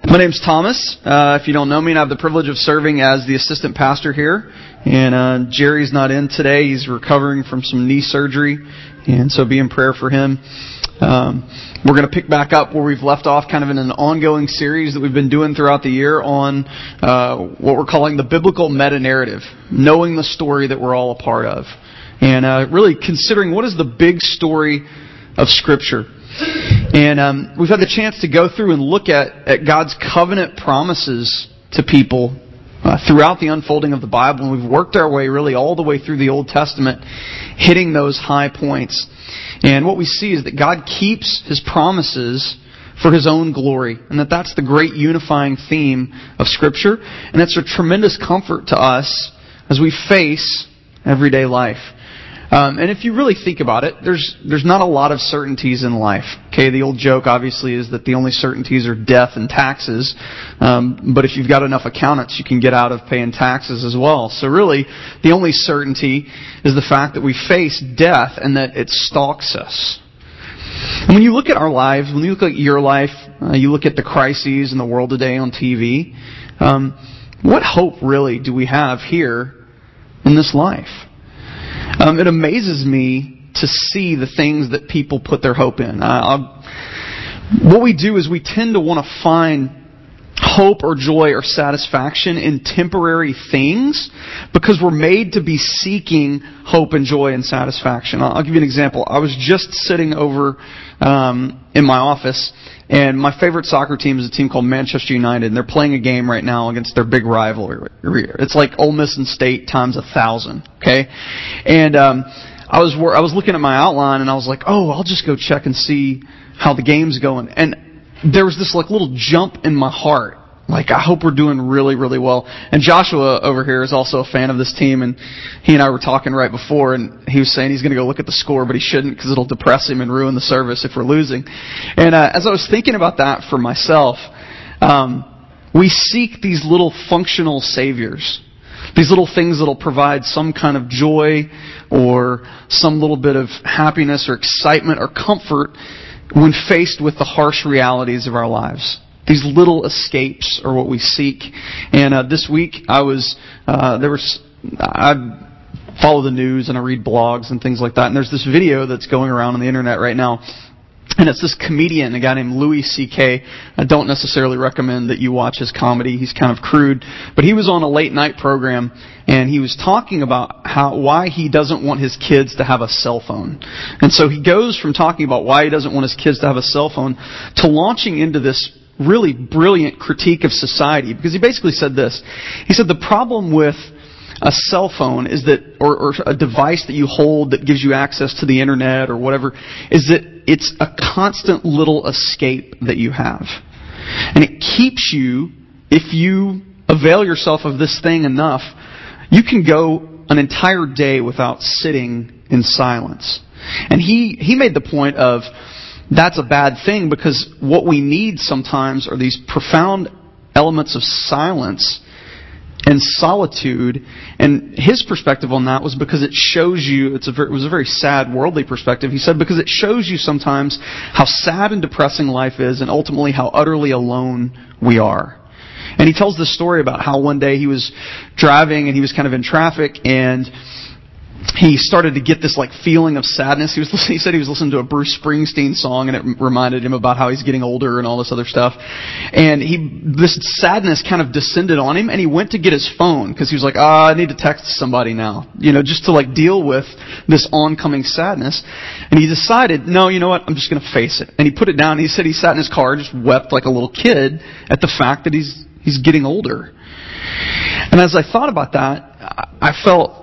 My name's Thomas. If you don't know me, I have the privilege of serving as the assistant pastor here. And Jerry's not in today. He's recovering from some knee surgery. And so be in prayer for him. We're going to pick back up where we've left off, kind of in an ongoing series that we've been doing throughout the year on what we're calling the biblical meta-narrative, knowing the story that we're all a part of. And really considering what is the big story of Scripture. And we've had the chance to go through and look at God's covenant promises to people throughout the unfolding of the Bible. And we've worked our way really all the way through the Old Testament, hitting those high points. And what we see is that God keeps His promises for His own glory. And that's the great unifying theme of Scripture. And that's a tremendous comfort to us as we face everyday life. And if you really think about it, there's not a lot of certainties in life. Okay, the old joke obviously is that the only certainties are death and taxes. But if you've got enough accountants, you can get out of paying taxes as well. So really, the only certainty is the fact that we face death and that it stalks us. And when you look at our lives, when you look at your life, you look at the crises in the world today on TV, what hope really do we have here in this life? It amazes me to see the things that people put their hope in. What we do is we tend to want to find hope or joy or satisfaction in temporary things because we're made to be seeking hope and joy and satisfaction. I'll give you an example. I was just sitting over in my office, and my favorite soccer team is a team called Manchester United, and they're playing a game right now against their big rival. It's like Ole Miss and State times 1,000. Okay, and I was looking at my outline, and I was like, oh, I'll just go check and see how the game's going. And there was this like little jump in my heart. Like, I hope we're doing really, really well. And Joshua over here is also a fan of this team, and he and I were talking right before, and he was saying he's going to go look at the score, but he shouldn't because it'll depress him and ruin the service if we're losing. And as I was thinking about that for myself, we seek these little functional saviors. These little things that'll provide some kind of joy or some little bit of happiness or excitement or comfort when faced with the harsh realities of our lives. These little escapes are what we seek. And this week I follow the news and I read blogs and things like that. And there's this video that's going around on the internet right now. And it's this comedian, a guy named Louis C.K. I don't necessarily recommend that you watch his comedy. He's kind of crude. But he was on a late night program, and he was talking about why he doesn't want his kids to have a cell phone. And so he goes from talking about why he doesn't want his kids to have a cell phone to launching into this really brilliant critique of society. Because he basically said this. He said the problem with a cell phone is that, or a device that you hold that gives you access to the internet or whatever, is that it's a constant little escape that you have. And it keeps you, if you avail yourself of this thing enough, you can go an entire day without sitting in silence. And he made the point of that's a bad thing because what we need sometimes are these profound elements of silence and solitude. And his perspective on that was because it shows you, it was a very sad worldly perspective. He said because it shows you sometimes how sad and depressing life is and ultimately how utterly alone we are. And he tells this story about how one day he was driving and he was kind of in traffic and he started to get this like feeling of sadness. He said he was listening to a Bruce Springsteen song and it reminded him about how he's getting older and all this other stuff. And this sadness kind of descended on him and he went to get his phone because he was like, I need to text somebody now, just to like deal with this oncoming sadness. And he decided, no, you know what? I'm just going to face it. And he put it down. He said he sat in his car, just wept like a little kid at the fact that he's getting older. And as I thought about that, I felt,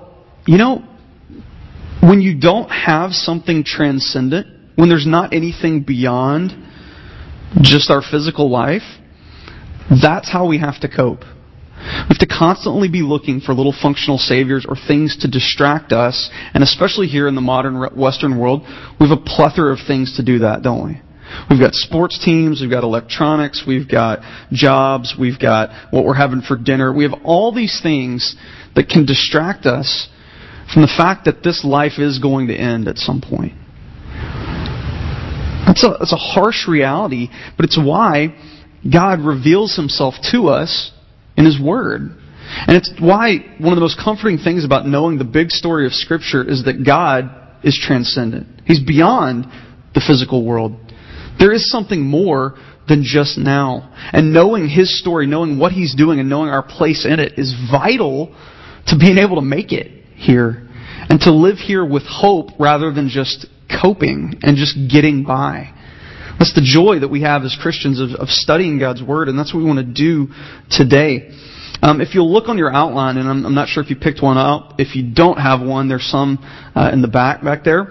when you don't have something transcendent, when there's not anything beyond just our physical life, that's how we have to cope. We have to constantly be looking for little functional saviors or things to distract us. And especially here in the modern Western world, we have a plethora of things to do that, don't we? We've got sports teams, we've got electronics, we've got jobs, we've got what we're having for dinner. We have all these things that can distract us from the fact that this life is going to end at some point. It's a harsh reality, but it's why God reveals Himself to us in His Word. And it's why one of the most comforting things about knowing the big story of Scripture is that God is transcendent. He's beyond the physical world. There is something more than just now. And knowing His story, knowing what He's doing, and knowing our place in it is vital to being able to make it here. And to live here with hope rather than just coping and just getting by. That's the joy that we have as Christians of studying God's Word, and that's what we want to do today. If you'll look on your outline, and I'm not sure if you picked one up. If you don't have one, there's some in the back there.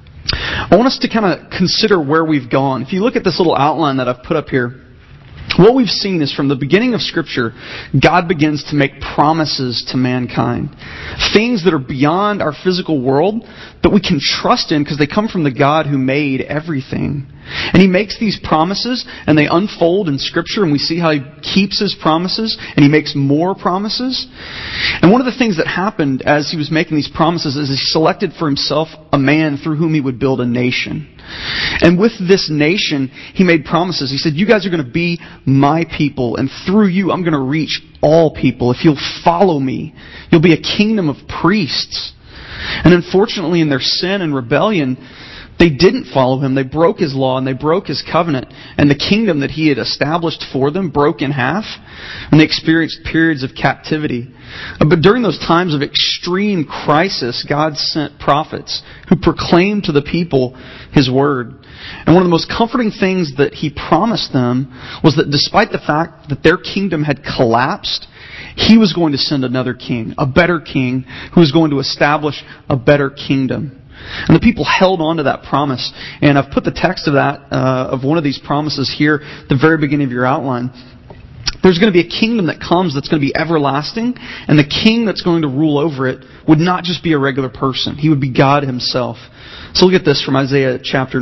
I want us to kind of consider where we've gone. If you look at this little outline that I've put up here, what we've seen is from the beginning of Scripture, God begins to make promises to mankind. Things that are beyond our physical world that we can trust in because they come from the God who made everything. And He makes these promises and they unfold in Scripture, and we see how He keeps His promises and He makes more promises. And one of the things that happened as He was making these promises is He selected for Himself a man through whom He would build a nation. And with this nation, He made promises. He said, you guys are going to be my people, and through you I'm going to reach all people. If you'll follow me, you'll be a kingdom of priests. And unfortunately, in their sin and rebellion, they didn't follow Him. They broke His law and they broke His covenant. And the kingdom that He had established for them broke in half. And they experienced periods of captivity. But during those times of extreme crisis, God sent prophets who proclaimed to the people His Word. And one of the most comforting things that He promised them was that despite the fact that their kingdom had collapsed, He was going to send another king, a better king, who was going to establish a better kingdom. And the people held on to that promise. And I've put the text of that, of one of these promises here at the very beginning of your outline. There's going to be a kingdom that comes that's going to be everlasting. And the king that's going to rule over it would not just be a regular person. He would be God Himself. So look at this from Isaiah chapter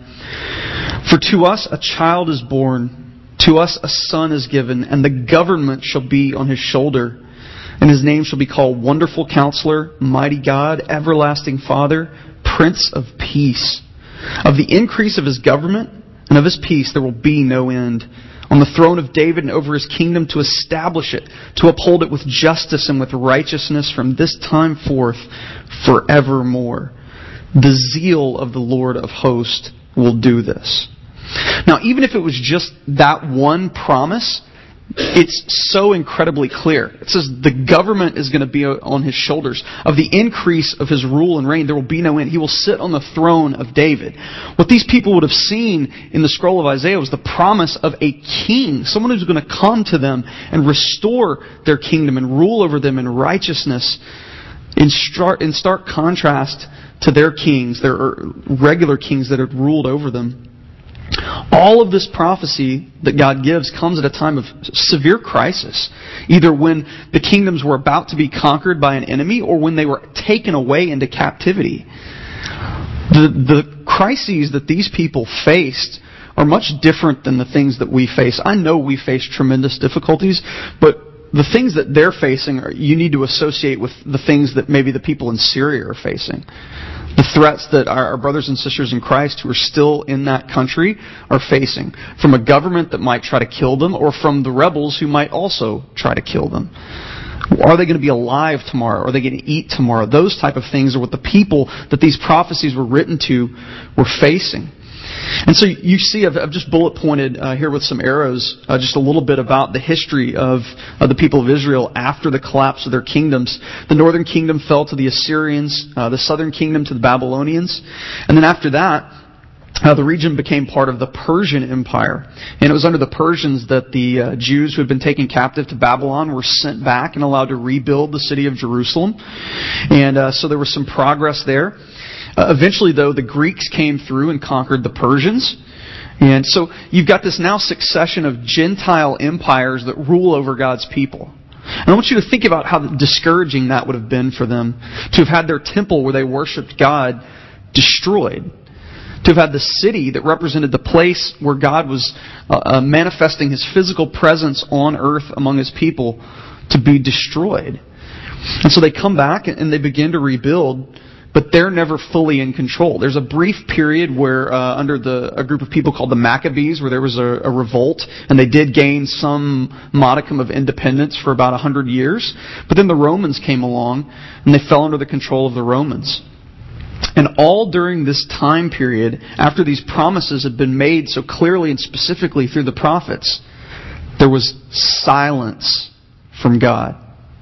9. For to us a child is born, to us a son is given, and the government shall be on His shoulder. And His name shall be called Wonderful Counselor, Mighty God, Everlasting Father, Prince of Peace. Of the increase of His government and of His peace there will be no end. On the throne of David and over His kingdom, to establish it, to uphold it with justice and with righteousness from this time forth forevermore. The zeal of the Lord of hosts will do this. Now, even if it was just that one promise, it's so incredibly clear. It says the government is going to be on His shoulders. Of the increase of His rule and reign, there will be no end. He will sit on the throne of David. What these people would have seen in the scroll of Isaiah was the promise of a king, someone who's going to come to them and restore their kingdom and rule over them in righteousness, in stark contrast to their kings, their regular kings that had ruled over them. All of this prophecy that God gives comes at a time of severe crisis, either when the kingdoms were about to be conquered by an enemy or when they were taken away into captivity. The crises that these people faced are much different than the things that we face. I know we face tremendous difficulties, but the things that they're facing, you need to associate with the things that maybe the people in Syria are facing. The threats that our brothers and sisters in Christ who are still in that country are facing. From a government that might try to kill them, or from the rebels who might also try to kill them. Are they going to be alive tomorrow? Are they going to eat tomorrow? Those type of things are what the people that these prophecies were written to were facing. And so you see, I've just bullet pointed here with some arrows just a little bit about the history of the people of Israel after the collapse of their kingdoms. The northern kingdom fell to the Assyrians, the southern kingdom to the Babylonians. And then after that, the region became part of the Persian Empire. And it was under the Persians that the Jews who had been taken captive to Babylon were sent back and allowed to rebuild the city of Jerusalem. And so there was some progress there. Eventually, though, the Greeks came through and conquered the Persians. And so you've got this now succession of Gentile empires that rule over God's people. And I want you to think about how discouraging that would have been for them to have had their temple where they worshipped God destroyed. To have had the city that represented the place where God was manifesting His physical presence on earth among His people to be destroyed. And so they come back and they begin to rebuild. but they're never fully in control. There's a brief period where under a group of people called the Maccabees, where there was a revolt, and they did gain some modicum of independence for about 100 years. But then the Romans came along, and they fell under the control of the Romans. And all during this time period, after these promises had been made so clearly and specifically through the prophets, there was silence from God.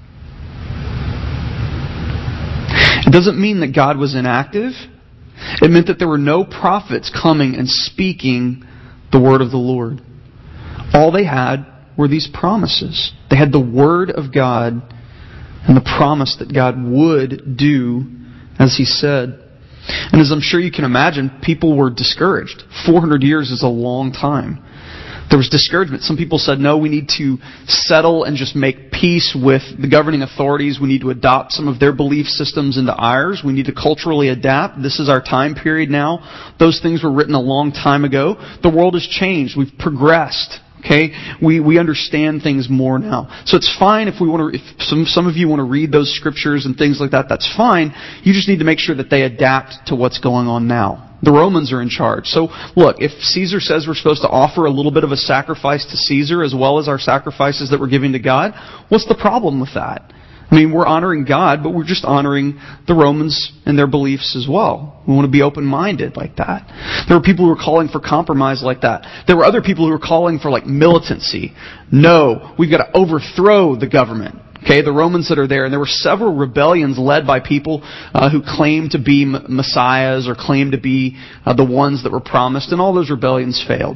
It doesn't mean that God was inactive. It meant that there were no prophets coming and speaking the word of the Lord. All they had were these promises. They had the word of God and the promise that God would do as He said. And as I'm sure you can imagine, people were discouraged. 400 years is a long time. There was discouragement. Some people said, no, we need to settle and just make peace with the governing authorities. We need to adopt some of their belief systems into ours. We need to culturally adapt. This is our time period now. Those things were written a long time ago. The world has changed. We've progressed. Okay, we understand things more now. So it's fine if some of you want to read those scriptures and things like that. That's fine. You just need to make sure that they adapt to what's going on now. The Romans are in charge. So look, if Caesar says we're supposed to offer a little bit of a sacrifice to Caesar as well as our sacrifices that we're giving to God, what's the problem with that? I mean, we're honoring God, but we're just honoring the Romans and their beliefs as well. We want to be open-minded like that. There were people who were calling for compromise like that. There were other people who were calling for militancy. No, we've got to overthrow the government. Okay, the Romans that are there, and there were several rebellions led by people who claimed to be messiahs or claimed to be the ones that were promised, and all those rebellions failed.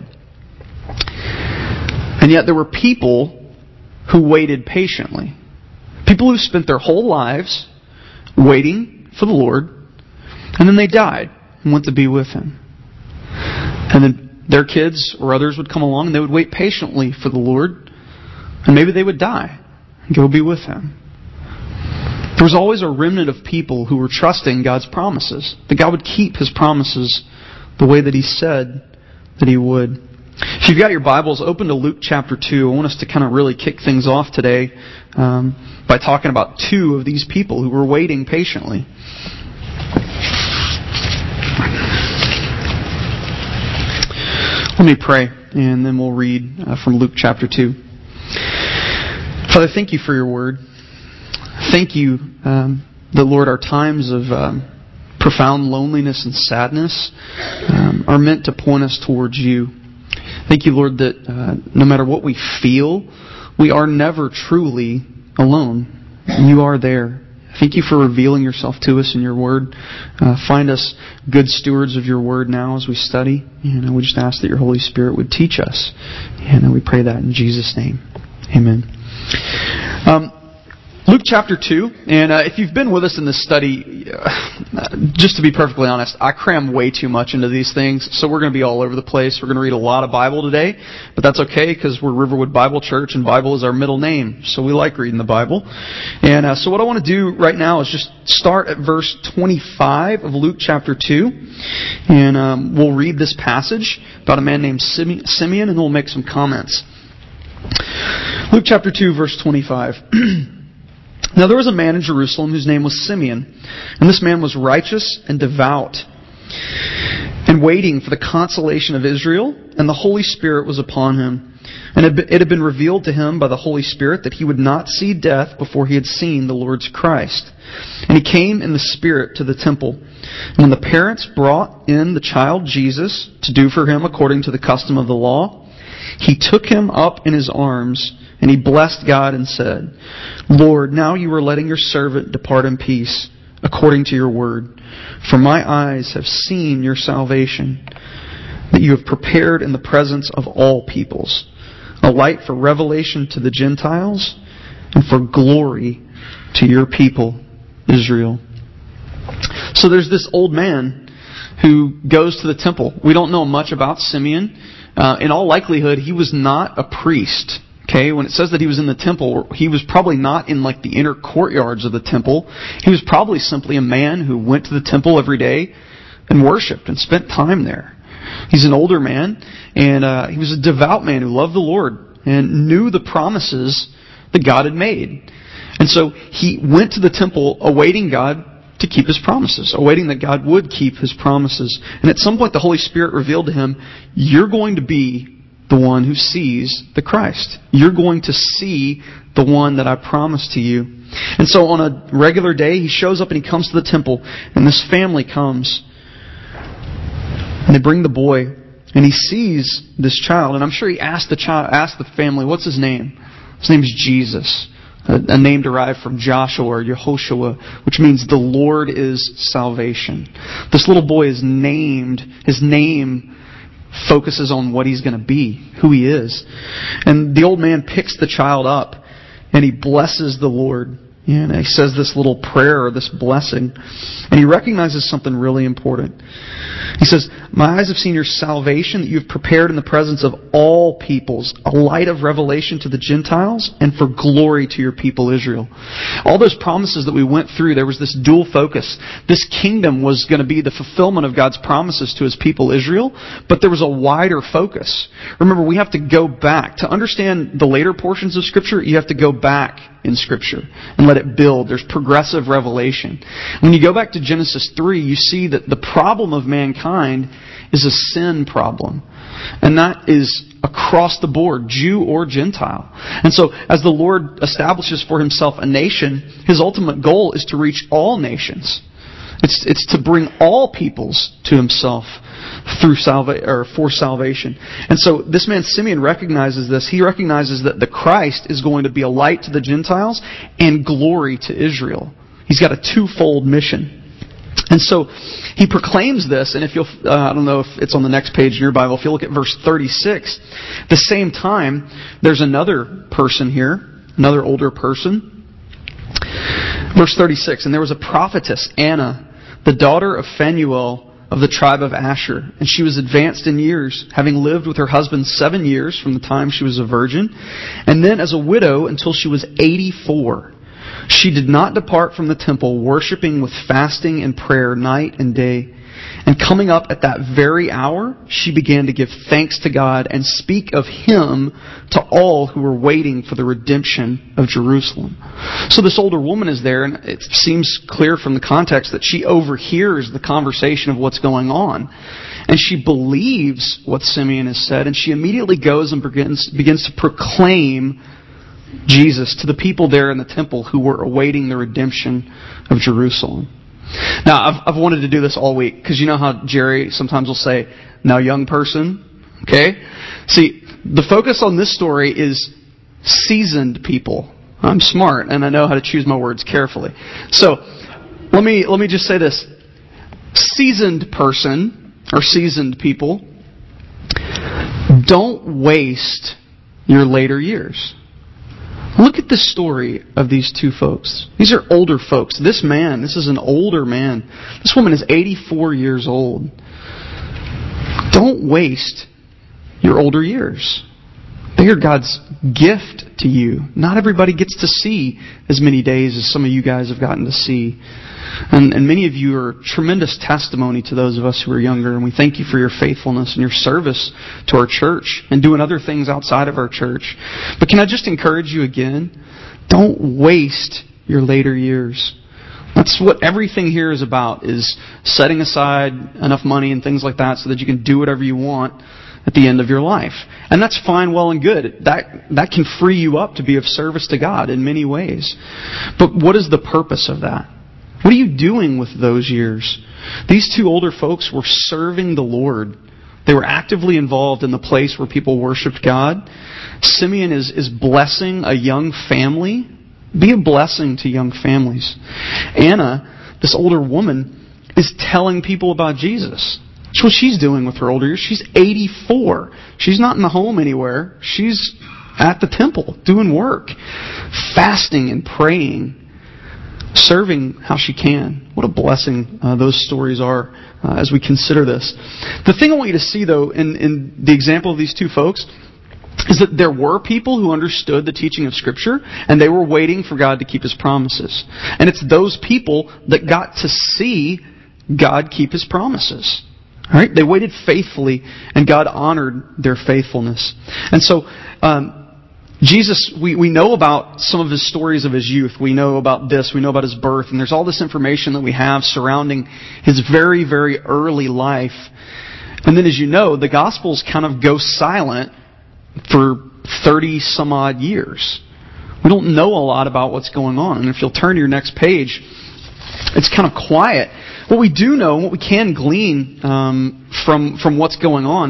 And yet there were people who waited patiently. People who spent their whole lives waiting for the Lord, and then they died and went to be with Him. And then their kids or others would come along and they would wait patiently for the Lord, and maybe they would die and go be with Him. There was always a remnant of people who were trusting God's promises, that God would keep His promises the way that He said that He would. If you've got your Bibles, open to Luke chapter 2. I want us to kind of really kick things off today by talking about two of these people who were waiting patiently. Let me pray, and then we'll read from Luke chapter 2. Father, thank You for Your word. Thank You that, Lord, our times of profound loneliness and sadness are meant to point us towards You. Thank You, Lord, that no matter what we feel, we are never truly alone. You are there. Thank You for revealing Yourself to us in Your Word. Find us good stewards of Your Word now as we study. And we just ask that Your Holy Spirit would teach us. And we pray that in Jesus' name. Amen. Luke chapter 2, and if you've been with us in this study, just to be perfectly honest, I cram way too much into these things, so we're going to be all over the place. We're going to read a lot of Bible today, but that's okay because we're Riverwood Bible Church, and Bible is our middle name, so we like reading the Bible. And so what I want to do right now is just start at verse 25 of Luke chapter 2, and we'll read this passage about a man named Simeon, and we'll make some comments. Luke chapter 2, verse 25. Now there was a man in Jerusalem whose name was Simeon, and this man was righteous and devout, and waiting for the consolation of Israel, and the Holy Spirit was upon him. And it had been revealed to him by the Holy Spirit that he would not see death before he had seen the Lord's Christ. And he came in the Spirit to the temple. And when the parents brought in the child Jesus to do for him according to the custom of the law, he took him up in his arms, and he blessed God and said, Lord, now You are letting Your servant depart in peace, according to Your word. For my eyes have seen Your salvation, that You have prepared in the presence of all peoples, a light for revelation to the Gentiles, and for glory to Your people, Israel. So there's this old man who goes to the temple. We don't know much about Simeon. In all likelihood, he was not a priest. Okay, when it says that he was in the temple, he was probably not in the inner courtyards of the temple. He was probably simply a man who went to the temple every day and worshipped and spent time there. He's an older man, and he was a devout man who loved the Lord and knew the promises that God had made. And so he went to the temple awaiting God to keep His promises, awaiting that God would keep His promises. And at some point the Holy Spirit revealed to him, you're going to be the one who sees the Christ. You're going to see the one that I promised to you. And so on a regular day, he shows up and he comes to the temple, and this family comes, and they bring the boy, and he sees this child, and I'm sure he asked the family, what's his name? His name is Jesus. A name derived from Joshua or Yehoshua, which means the Lord is salvation. This little boy is named, his name focuses on what he's going to be, who he is. And the old man picks the child up and he blesses the Lord. And he says this little prayer or this blessing. And he recognizes something really important. He says, my eyes have seen your salvation that you've prepared in the presence of all peoples, a light of revelation to the Gentiles and for glory to your people Israel. All those promises that we went through, there was this dual focus. This kingdom was going to be the fulfillment of God's promises to His people Israel, but there was a wider focus. Remember, we have to go back. To understand the later portions of Scripture, you have to go back in Scripture and let it build. There's progressive revelation. When you go back to Genesis 3, you see that the problem of mankind is a sin problem. And that is across the board, Jew or Gentile. And so as the Lord establishes for Himself a nation, His ultimate goal is to reach all nations. It's to bring all peoples to Himself through for salvation. And so this man Simeon recognizes this. He recognizes that the Christ is going to be a light to the Gentiles and glory to Israel. He's got a twofold mission. And so he proclaims this, and if you'll, I don't know if it's on the next page in your Bible, if you look at verse 36, at the same time, there's another person here, another older person. Verse 36, and there was a prophetess, Anna, the daughter of Phanuel of the tribe of Asher, and she was advanced in years, having lived with her husband 7 years from the time she was a virgin, and then as a widow until she was 84. She did not depart from the temple, worshiping with fasting and prayer night and day. And coming up at that very hour, she began to give thanks to God and speak of Him to all who were waiting for the redemption of Jerusalem. So this older woman is there, and it seems clear from the context that she overhears the conversation of what's going on. And she believes what Simeon has said, and she immediately goes and begins to proclaim Jesus to the people there in the temple who were awaiting the redemption of Jerusalem. Now, I've wanted to do this all week, because you know how Jerry sometimes will say, now young person, okay? See, the focus on this story is seasoned people. I'm smart, and I know how to choose my words carefully. So, let me just say this. Seasoned person, or seasoned people, don't waste your later years. Look at the story of these two folks. These are older folks. This is an older man. This woman is 84 years old. Don't waste your older years. They are God's gift to you. Not everybody gets to see as many days as some of you guys have gotten to see. And many of you are tremendous testimony to those of us who are younger, and we thank you for your faithfulness and your service to our church and doing other things outside of our church. But can I just encourage you again? Don't waste your later years. That's what everything here is about, is setting aside enough money and things like that so that you can do whatever you want at the end of your life. And that's fine, well and good. That can free you up to be of service to God in many ways. But what is the purpose of that? What are you doing with those years? These two older folks were serving the Lord. They were actively involved in the place where people worshipped God. Simeon is blessing a young family. Be a blessing to young families. Anna, this older woman, is telling people about Jesus. That's what she's doing with her older years. She's 84. She's not in the home anywhere. She's at the temple doing work, fasting and praying, serving how she can. What a blessing those stories are as we consider this. The thing I want you to see, though, in the example of these two folks, is that there were people who understood the teaching of Scripture, and they were waiting for God to keep His promises. And it's those people that got to see God keep His promises. All right? They waited faithfully, and God honored their faithfulness. And so, Jesus, we know about some of his stories of his youth. We know about this. We know about his birth. And there's all this information that we have surrounding his very, very early life. And then, as you know, the Gospels kind of go silent for 30 some odd years. We don't know a lot about what's going on. And if you'll turn to your next page, it's kind of quiet. What we do know, what we can glean from what's going on,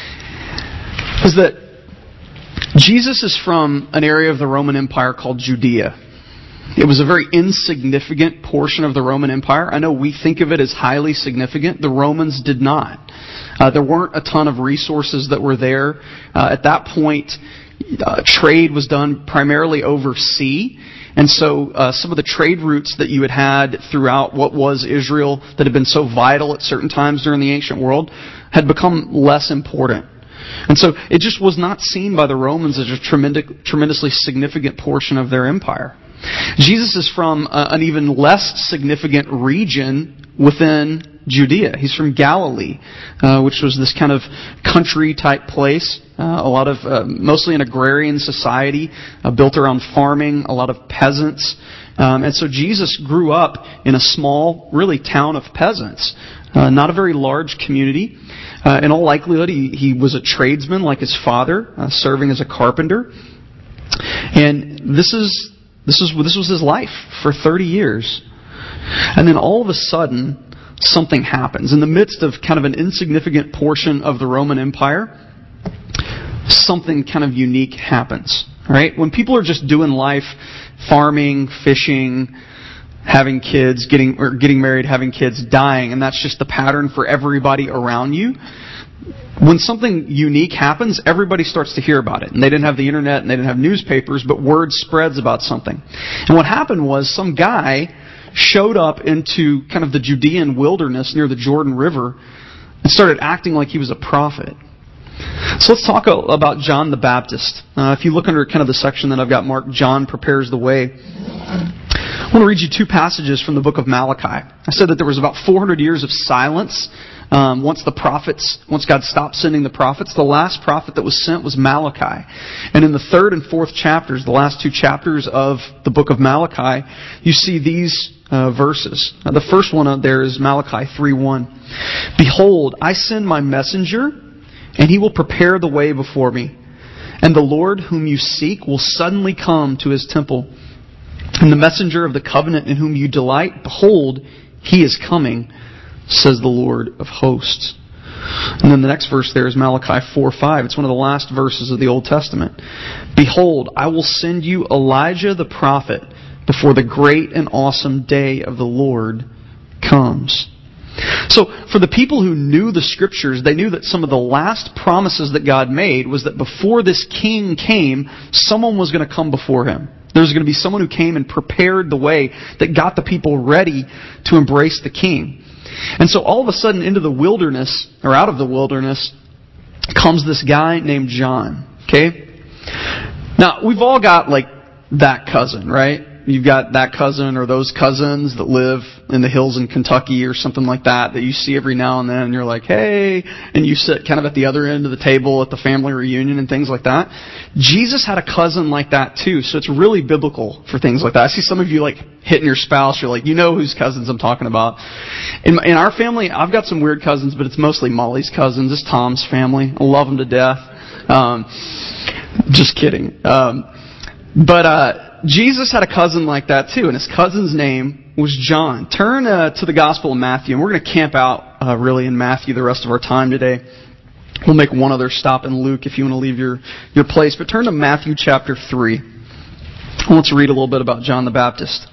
is that Jesus is from an area of the Roman Empire called Judea. It was a very insignificant portion of the Roman Empire. I know we think of it as highly significant. The Romans did not. There weren't a ton of resources that were there. At that point, trade was done primarily over sea. And so some of the trade routes that you had throughout what was Israel that had been so vital at certain times during the ancient world had become less important. And so it just was not seen by the Romans as a tremendously significant portion of their empire. Jesus is from an even less significant region within Judea. He's from Galilee, which was this kind of country-type place. A lot of, mostly an agrarian society, built around farming, a lot of peasants. And so Jesus grew up in a small, really, town of peasants. Not a very large community. In all likelihood, he was a tradesman like his father, serving as a carpenter. And this was his life for 30 years. And then all of a sudden, something happens. In the midst of kind of an insignificant portion of the Roman Empire, something kind of unique happens. Right? When people are just doing life, farming, fishing, having kids, getting married, having kids, dying, and that's just the pattern for everybody around you. When something unique happens, everybody starts to hear about it. And they didn't have the internet and they didn't have newspapers, but word spreads about something. And what happened was some guy showed up into kind of the Judean wilderness near the Jordan River and started acting like he was a prophet. So let's talk about John the Baptist. If you look under kind of the section that I've got marked, John prepares the way. I want to read you two passages from the book of Malachi. I said that there was about 400 years of silence once God stopped sending the prophets. The last prophet that was sent was Malachi. And in the 3rd and 4th chapters, the last two chapters of the book of Malachi, you see these verses. The first one there is Malachi 3:1. Behold, I send my messenger, and he will prepare the way before me. And the Lord whom you seek will suddenly come to his temple. And the messenger of the covenant in whom you delight, behold, he is coming, says the Lord of hosts. And then the next verse there is Malachi 4:5. It's one of the last verses of the Old Testament. Behold, I will send you Elijah the prophet before the great and awesome day of the Lord comes. So, for the people who knew the Scriptures, they knew that some of the last promises that God made was that before this king came, someone was going to come before him. There was going to be someone who came and prepared the way that got the people ready to embrace the king. And so all of a sudden into the wilderness, or out of the wilderness, comes this guy named John. Okay? Now, we've all got like that cousin, right? You've got that cousin or those cousins that live in the hills in Kentucky or something like that you see every now and then, and you're like, hey, and you sit kind of at the other end of the table at the family reunion and things like that. Jesus had a cousin like that too, so it's really biblical for things like that. I see some of you like hitting your spouse, you're like, you know whose cousins I'm talking about. In our family, I've got some weird cousins, but it's mostly Molly's cousins. It's Tom's family. I love them to death. Just kidding. Jesus had a cousin like that too, and his cousin's name was John. Turn to the Gospel of Matthew, and we're going to camp out really in Matthew the rest of our time today. We'll make one other stop in Luke if you want to leave your place, but turn to Matthew chapter 3. I want to read a little bit about John the Baptist.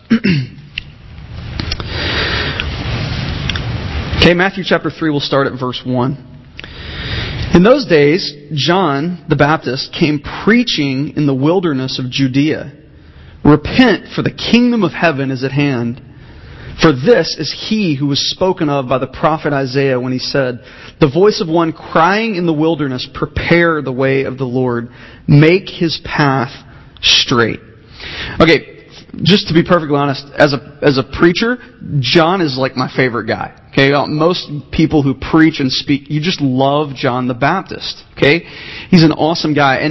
Okay, Matthew chapter 3, we'll start at verse 1. In those days, John the Baptist came preaching in the wilderness of Judea. Repent, for the kingdom of heaven is at hand. For this is he who was spoken of by the prophet Isaiah when he said, the voice of one crying in the wilderness, prepare the way of the Lord, make his path straight. Okay, just to be perfectly honest, as a preacher, John is like my favorite guy. Okay, most people who preach and speak, you just love John the Baptist. Okay, he's an awesome guy, and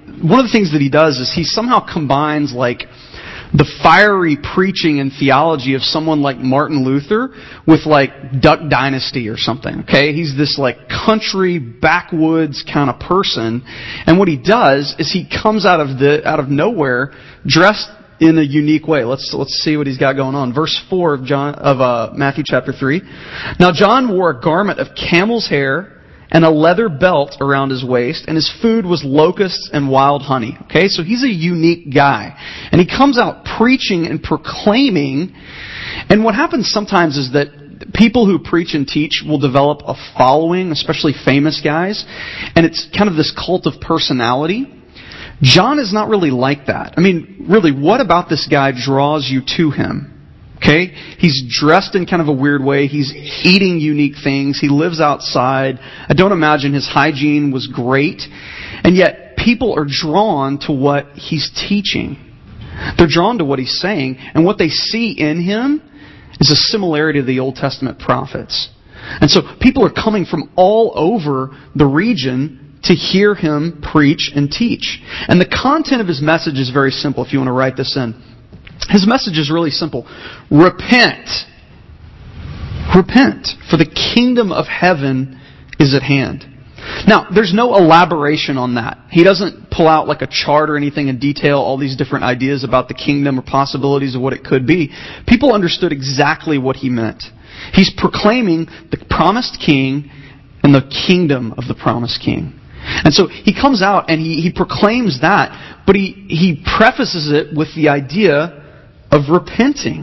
one of the things that he does is he somehow combines like the fiery preaching and theology of someone like Martin Luther with like Duck Dynasty or something. Okay, he's this like country backwoods kind of person, and what he does is he comes out of nowhere dressed in a unique way. Let's see what he's got going on. Verse 4 of Matthew chapter 3. Now John wore a garment of camel's hair and a leather belt around his waist, and his food was locusts and wild honey. Okay, so he's a unique guy. And he comes out preaching and proclaiming, and what happens sometimes is that people who preach and teach will develop a following, especially famous guys, and it's kind of this cult of personality. John is not really like that. I mean, really, what about this guy draws you to him? Okay? He's dressed in kind of a weird way. He's eating unique things. He lives outside. I don't imagine his hygiene was great. And yet, people are drawn to what he's teaching. They're drawn to what he's saying. And what they see in him is a similarity to the Old Testament prophets. And so, people are coming from all over the region to hear him preach and teach. And the content of his message is very simple, if you want to write this in. His message is really simple. Repent. Repent, for the kingdom of heaven is at hand. Now, there's no elaboration on that. He doesn't pull out like a chart or anything and detail all these different ideas about the kingdom or possibilities of what it could be. People understood exactly what he meant. He's proclaiming the promised king and the kingdom of the promised king. And so he comes out and he proclaims that, but he prefaces it with the idea of repenting.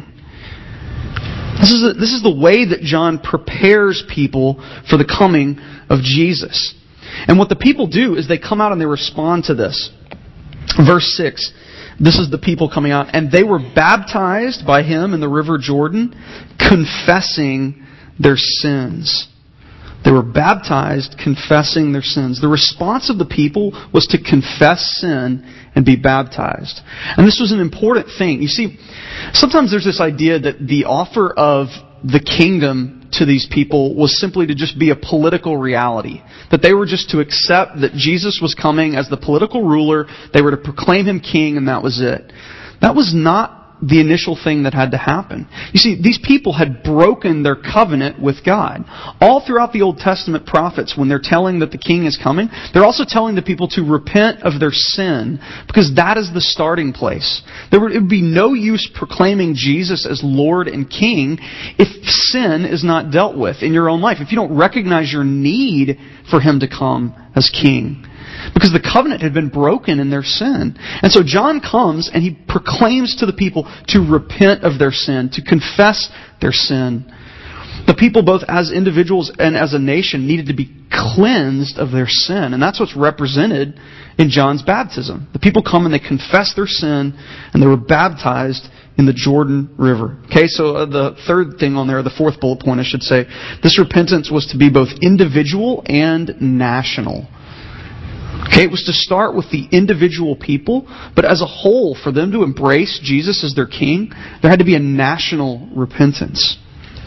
This is the way that John prepares people for the coming of Jesus. And what the people do is they come out and they respond to this. Verse 6, this is the people coming out, and they were baptized by him in the river Jordan, confessing their sins. They were baptized, confessing their sins. The response of the people was to confess sin and be baptized. And this was an important thing. You see, sometimes there's this idea that the offer of the kingdom to these people was simply to just be a political reality. That they were just to accept that Jesus was coming as the political ruler, they were to proclaim him king, and that was it. That was not the initial thing that had to happen. You see, these people had broken their covenant with God. All throughout the Old Testament prophets, when they're telling that the king is coming, they're also telling the people to repent of their sin, because that is the starting place. It would be no use proclaiming Jesus as Lord and King if sin is not dealt with in your own life, if you don't recognize your need for him to come as king. Because the covenant had been broken in their sin. And so John comes and he proclaims to the people to repent of their sin, to confess their sin. The people, both as individuals and as a nation, needed to be cleansed of their sin. And that's what's represented in John's baptism. The people come and they confess their sin, and they were baptized in the Jordan River. Okay, so the third thing on there, the fourth bullet point I should say, this repentance was to be both individual and national. Okay, it was to start with the individual people, but as a whole, for them to embrace Jesus as their king, there had to be a national repentance.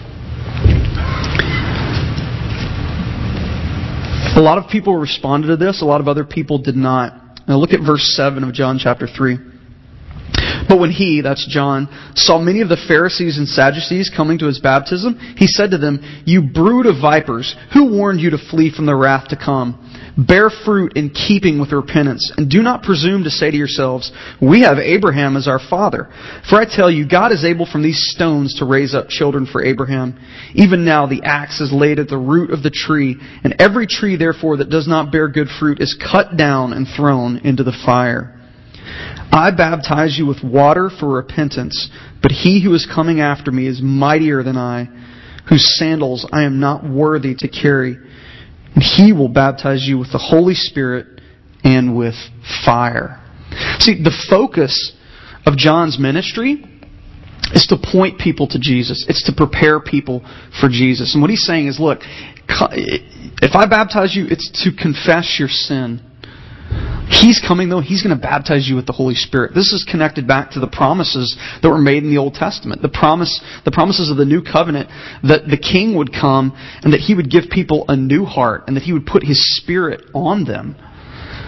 A lot of people responded to this, a lot of other people did not. Now look at verse 7 of John chapter 3. But when he, that's John, saw many of the Pharisees and Sadducees coming to his baptism, he said to them, "You brood of vipers, who warned you to flee from the wrath to come? Bear fruit in keeping with repentance, and do not presume to say to yourselves, 'We have Abraham as our father.' For I tell you, God is able from these stones to raise up children for Abraham. Even now the axe is laid at the root of the tree, and every tree therefore that does not bear good fruit is cut down and thrown into the fire. I baptize you with water for repentance, but he who is coming after me is mightier than I, whose sandals I am not worthy to carry. And he will baptize you with the Holy Spirit and with fire." See, the focus of John's ministry is to point people to Jesus. It's to prepare people for Jesus. And what he's saying is, look, if I baptize you, it's to confess your sin. He's coming, though. He's going to baptize you with the Holy Spirit. This is connected back to the promises that were made in the Old Testament. The promises of the New Covenant, that the King would come and that He would give people a new heart and that He would put His Spirit on them.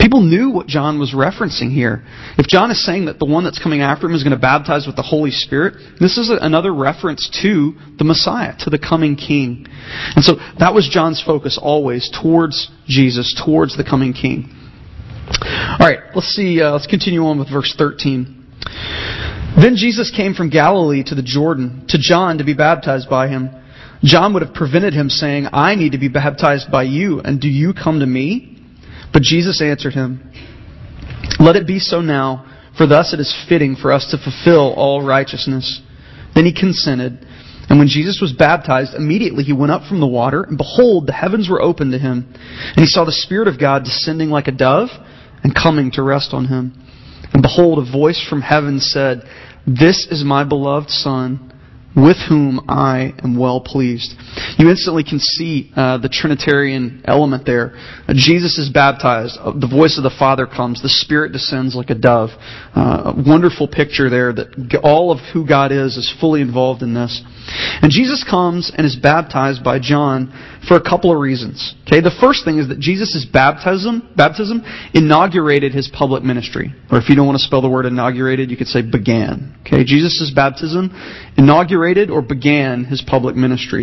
People knew what John was referencing here. If John is saying that the one that's coming after him is going to baptize with the Holy Spirit, this is another reference to the Messiah, to the coming King. And so that was John's focus always, towards Jesus, towards the coming King. All right, let's continue on with verse 13. Then Jesus came from Galilee to the Jordan, to John to be baptized by him. John would have prevented him, saying, I need to be baptized by you, and do you come to me? But Jesus answered him, Let it be so now, for thus it is fitting for us to fulfill all righteousness. Then he consented. And when Jesus was baptized, immediately he went up from the water, and behold, the heavens were opened to him. And he saw the Spirit of God descending like a dove and coming to rest on him. And behold, a voice from heaven said, This is my beloved Son, with whom I am well pleased. You instantly can see the Trinitarian element there. Jesus is baptized. The voice of the Father comes. The Spirit descends like a dove. A wonderful picture there that all of who God is fully involved in this. And Jesus comes and is baptized by John for a couple of reasons. Okay, the first thing is that Jesus' baptism inaugurated his public ministry. Or if you don't want to spell the word inaugurated, you could say began. Okay, Jesus' baptism inaugurated or began his public ministry.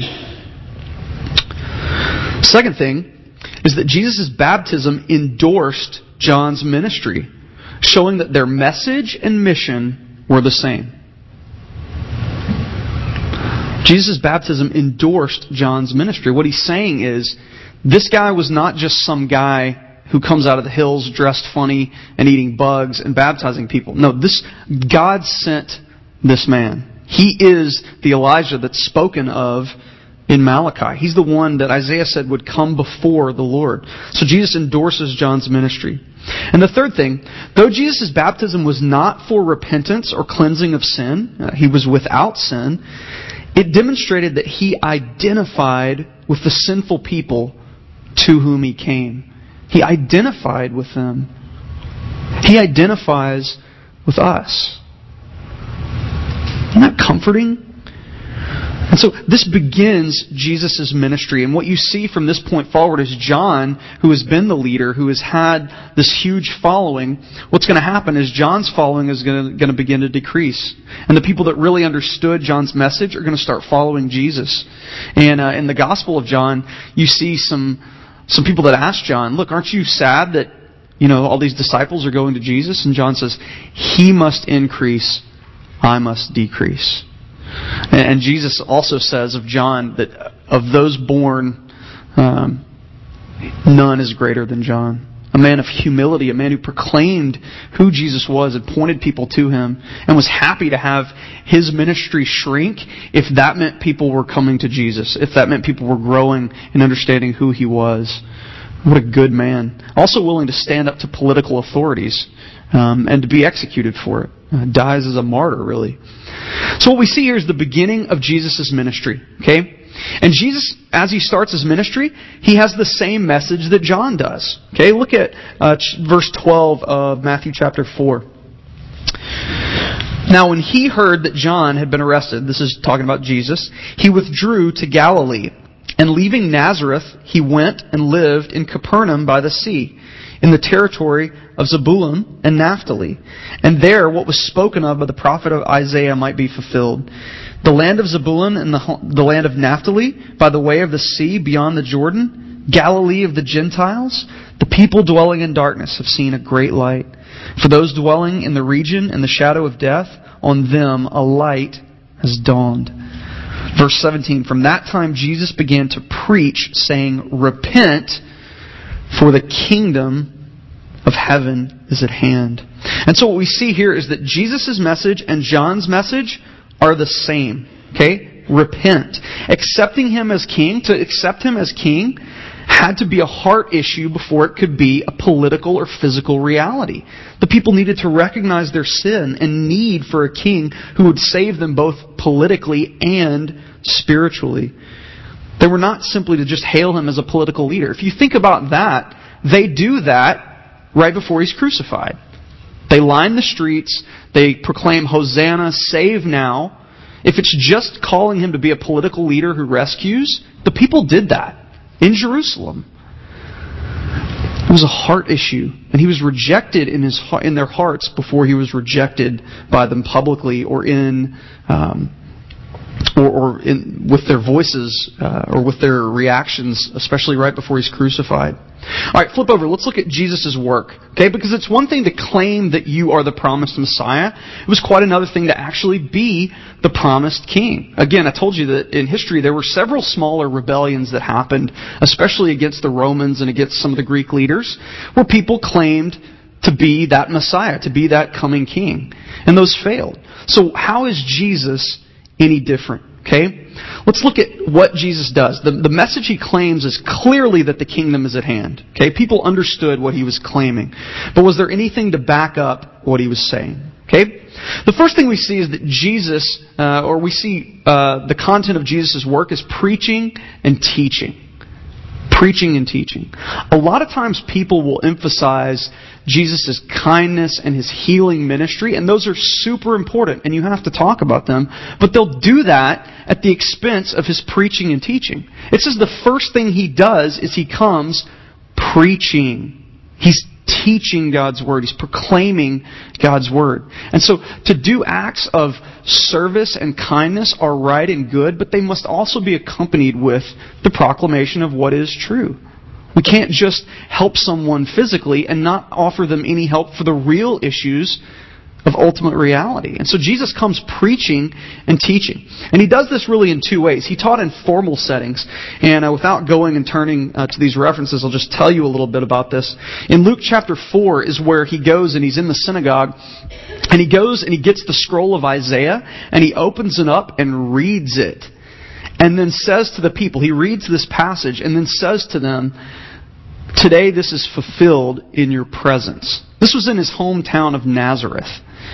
Second thing is that Jesus' baptism endorsed John's ministry, showing that their message and mission were the same. Jesus' baptism endorsed John's ministry. What he's saying is, this guy was not just some guy who comes out of the hills dressed funny and eating bugs and baptizing people. No, God sent this man. He is the Elijah that's spoken of in Malachi. He's the one that Isaiah said would come before the Lord. So Jesus endorses John's ministry. And the third thing, though Jesus' baptism was not for repentance or cleansing of sin, he was without sin, it demonstrated that he identified with the sinful people to whom he came. He identified with them. He identifies with us. Isn't that comforting? And so this begins Jesus' ministry. And what you see from this point forward is John, who has been the leader, who has had this huge following. What's going to happen is John's following is going to begin to decrease. And the people that really understood John's message are going to start following Jesus. And in the Gospel of John, you see some people that ask John, look, aren't you sad that all these disciples are going to Jesus? And John says, He must increase, I must decrease. And Jesus also says of John that of those born, none is greater than John. A man of humility, a man who proclaimed who Jesus was and pointed people to Him and was happy to have his ministry shrink if that meant people were coming to Jesus, if that meant people were growing and understanding who He was. What a good man. Also willing to stand up to political authorities and to be executed for it. Dies as a martyr, really. So what we see here is the beginning of Jesus' ministry. Okay? And Jesus, as He starts His ministry, He has the same message that John does. Okay? Look at verse 12 of Matthew chapter 4. Now when He heard that John had been arrested, this is talking about Jesus, He withdrew to Galilee. And leaving Nazareth, He went and lived in Capernaum by the sea, in the territory of Zebulun and Naphtali. And there what was spoken of by the prophet of Isaiah might be fulfilled. The land of Zebulun and the land of Naphtali, by the way of the sea beyond the Jordan, Galilee of the Gentiles, the people dwelling in darkness have seen a great light. For those dwelling in the region and the shadow of death, on them a light has dawned. Verse 17, from that time Jesus began to preach, saying, Repent, for the kingdom of heaven is at hand. And so what we see here is that Jesus' message and John's message are the same. Okay? Repent. Accepting Him as King, to accept Him as King, had to be a heart issue before it could be a political or physical reality. The people needed to recognize their sin and need for a king who would save them both politically and spiritually. They were not simply to just hail Him as a political leader. If you think about that, they do that right before He's crucified. They line the streets, they proclaim, Hosanna, save now. If it's just calling Him to be a political leader who rescues, the people did that in Jerusalem. was a heart issue, and he was rejected in their hearts before he was rejected by them publicly or with their voices or with their reactions, especially right before he's crucified. All right, flip over. Let's look at Jesus' work. Okay, because it's one thing to claim that you are the promised Messiah. It was quite another thing to actually be the promised king. Again, I told you that in history there were several smaller rebellions that happened, especially against the Romans and against some of the Greek leaders, where people claimed to be that Messiah, to be that coming king. And those failed. So how is Jesus any different? Okay? Let's look at what Jesus does. The message he claims is clearly that the kingdom is at hand. Okay? People understood what he was claiming. But was there anything to back up what he was saying? Okay? The first thing we see is that Jesus, the content of Jesus' work is preaching and teaching. Preaching and teaching. A lot of times people will emphasize Jesus' kindness and His healing ministry, and those are super important, and you have to talk about them, but they'll do that at the expense of His preaching and teaching. It says the first thing He does is He comes preaching. He's teaching God's Word. He's proclaiming God's Word. And so to do acts of service and kindness are right and good, but they must also be accompanied with the proclamation of what is true. We can't just help someone physically and not offer them any help for the real issues of ultimate reality. And so Jesus comes preaching and teaching. And He does this really in two ways. He taught in formal settings. And without going and turning to these references, I'll just tell you a little bit about this. In Luke chapter 4 is where He goes and He's in the synagogue. And He goes and He gets the scroll of Isaiah and He opens it up and reads it. And then says to the people, He reads this passage and then says to them, "Today this is fulfilled in your presence." This was in His hometown of Nazareth.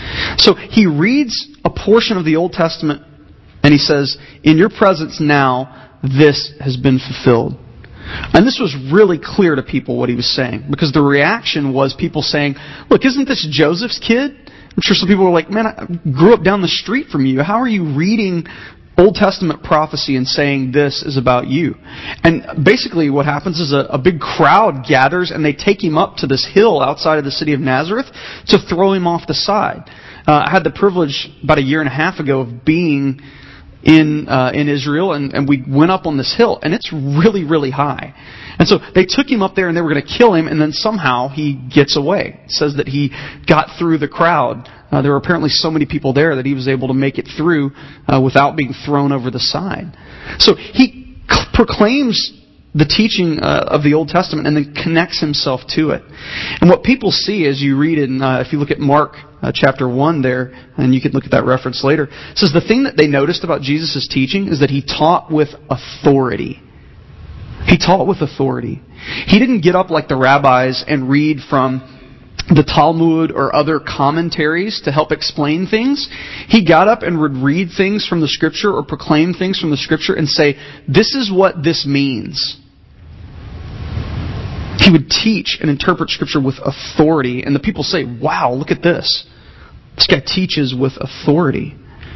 So He reads a portion of the Old Testament and He says, "In your presence now, this has been fulfilled." And this was really clear to people what He was saying, because the reaction was people saying, "Look, isn't this Joseph's kid?" I'm sure some people were like, "Man, I grew up down the street from you. How are you reading Old Testament prophecy and saying this is about you?" And basically what happens is a big crowd gathers and they take Him up to this hill outside of the city of Nazareth to throw Him off the side. I had the privilege about a year and a half ago of being in Israel, and we went up on this hill, and it's really, really high. And so they took Him up there and they were going to kill Him, and then somehow He gets away. It says that He got through the crowd. There were apparently so many people there that He was able to make it through without being thrown over the side. So He proclaims the teaching of the Old Testament and then connects Himself to it. And what people see as you read it, if you look at Mark chapter 1 there, and you can look at that reference later, it says the thing that they noticed about Jesus' teaching is that He taught with authority. He taught with authority. He didn't get up like the rabbis and read from the Talmud or other commentaries to help explain things. He got up and would read things from the Scripture or proclaim things from the Scripture and say, "This is what this means." He would teach and interpret Scripture with authority, and the people say, "Wow, look at this. This guy teaches with authority."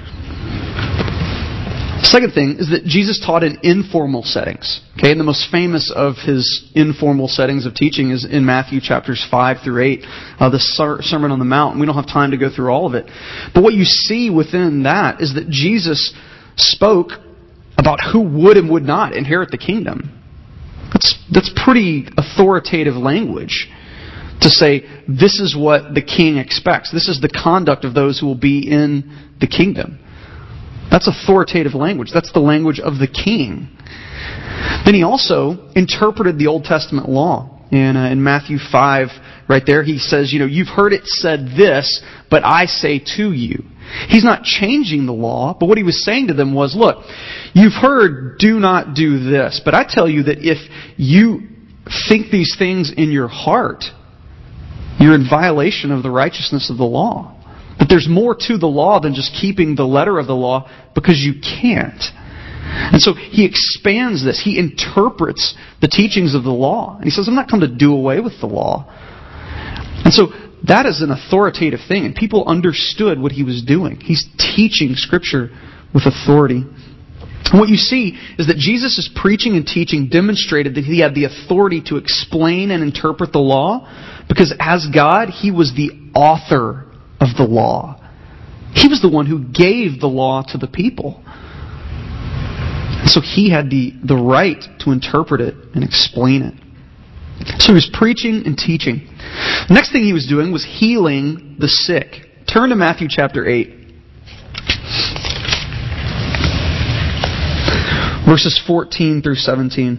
Second thing is that Jesus taught in informal settings. Okay, and the most famous of His informal settings of teaching is in Matthew chapters 5 through 8, the Sermon on the Mount. We don't have time to go through all of it. But what you see within that is that Jesus spoke about who would and would not inherit the kingdom. That's pretty authoritative language to say, this is what the king expects. This is the conduct of those who will be in the kingdom. That's authoritative language. That's the language of the king. Then He also interpreted the Old Testament law. In Matthew 5, right there, He says, "You've heard it said this, but I say to you." He's not changing the law, but what He was saying to them was, look, you've heard, do not do this. But I tell you that if you think these things in your heart, you're in violation of the righteousness of the law. But there's more to the law than just keeping the letter of the law, because you can't. And so He expands this. He interprets the teachings of the law. And He says, I'm not come to do away with the law. And so that is an authoritative thing. And people understood what He was doing. He's teaching Scripture with authority. And what you see is that Jesus' preaching and teaching demonstrated that He had the authority to explain and interpret the law, because as God, He was the author of the law. He was the one who gave the law to the people. So He had the right to interpret it and explain it. So He was preaching and teaching. The next thing He was doing was healing the sick. Turn to Matthew chapter 8. Verses 14 through 17.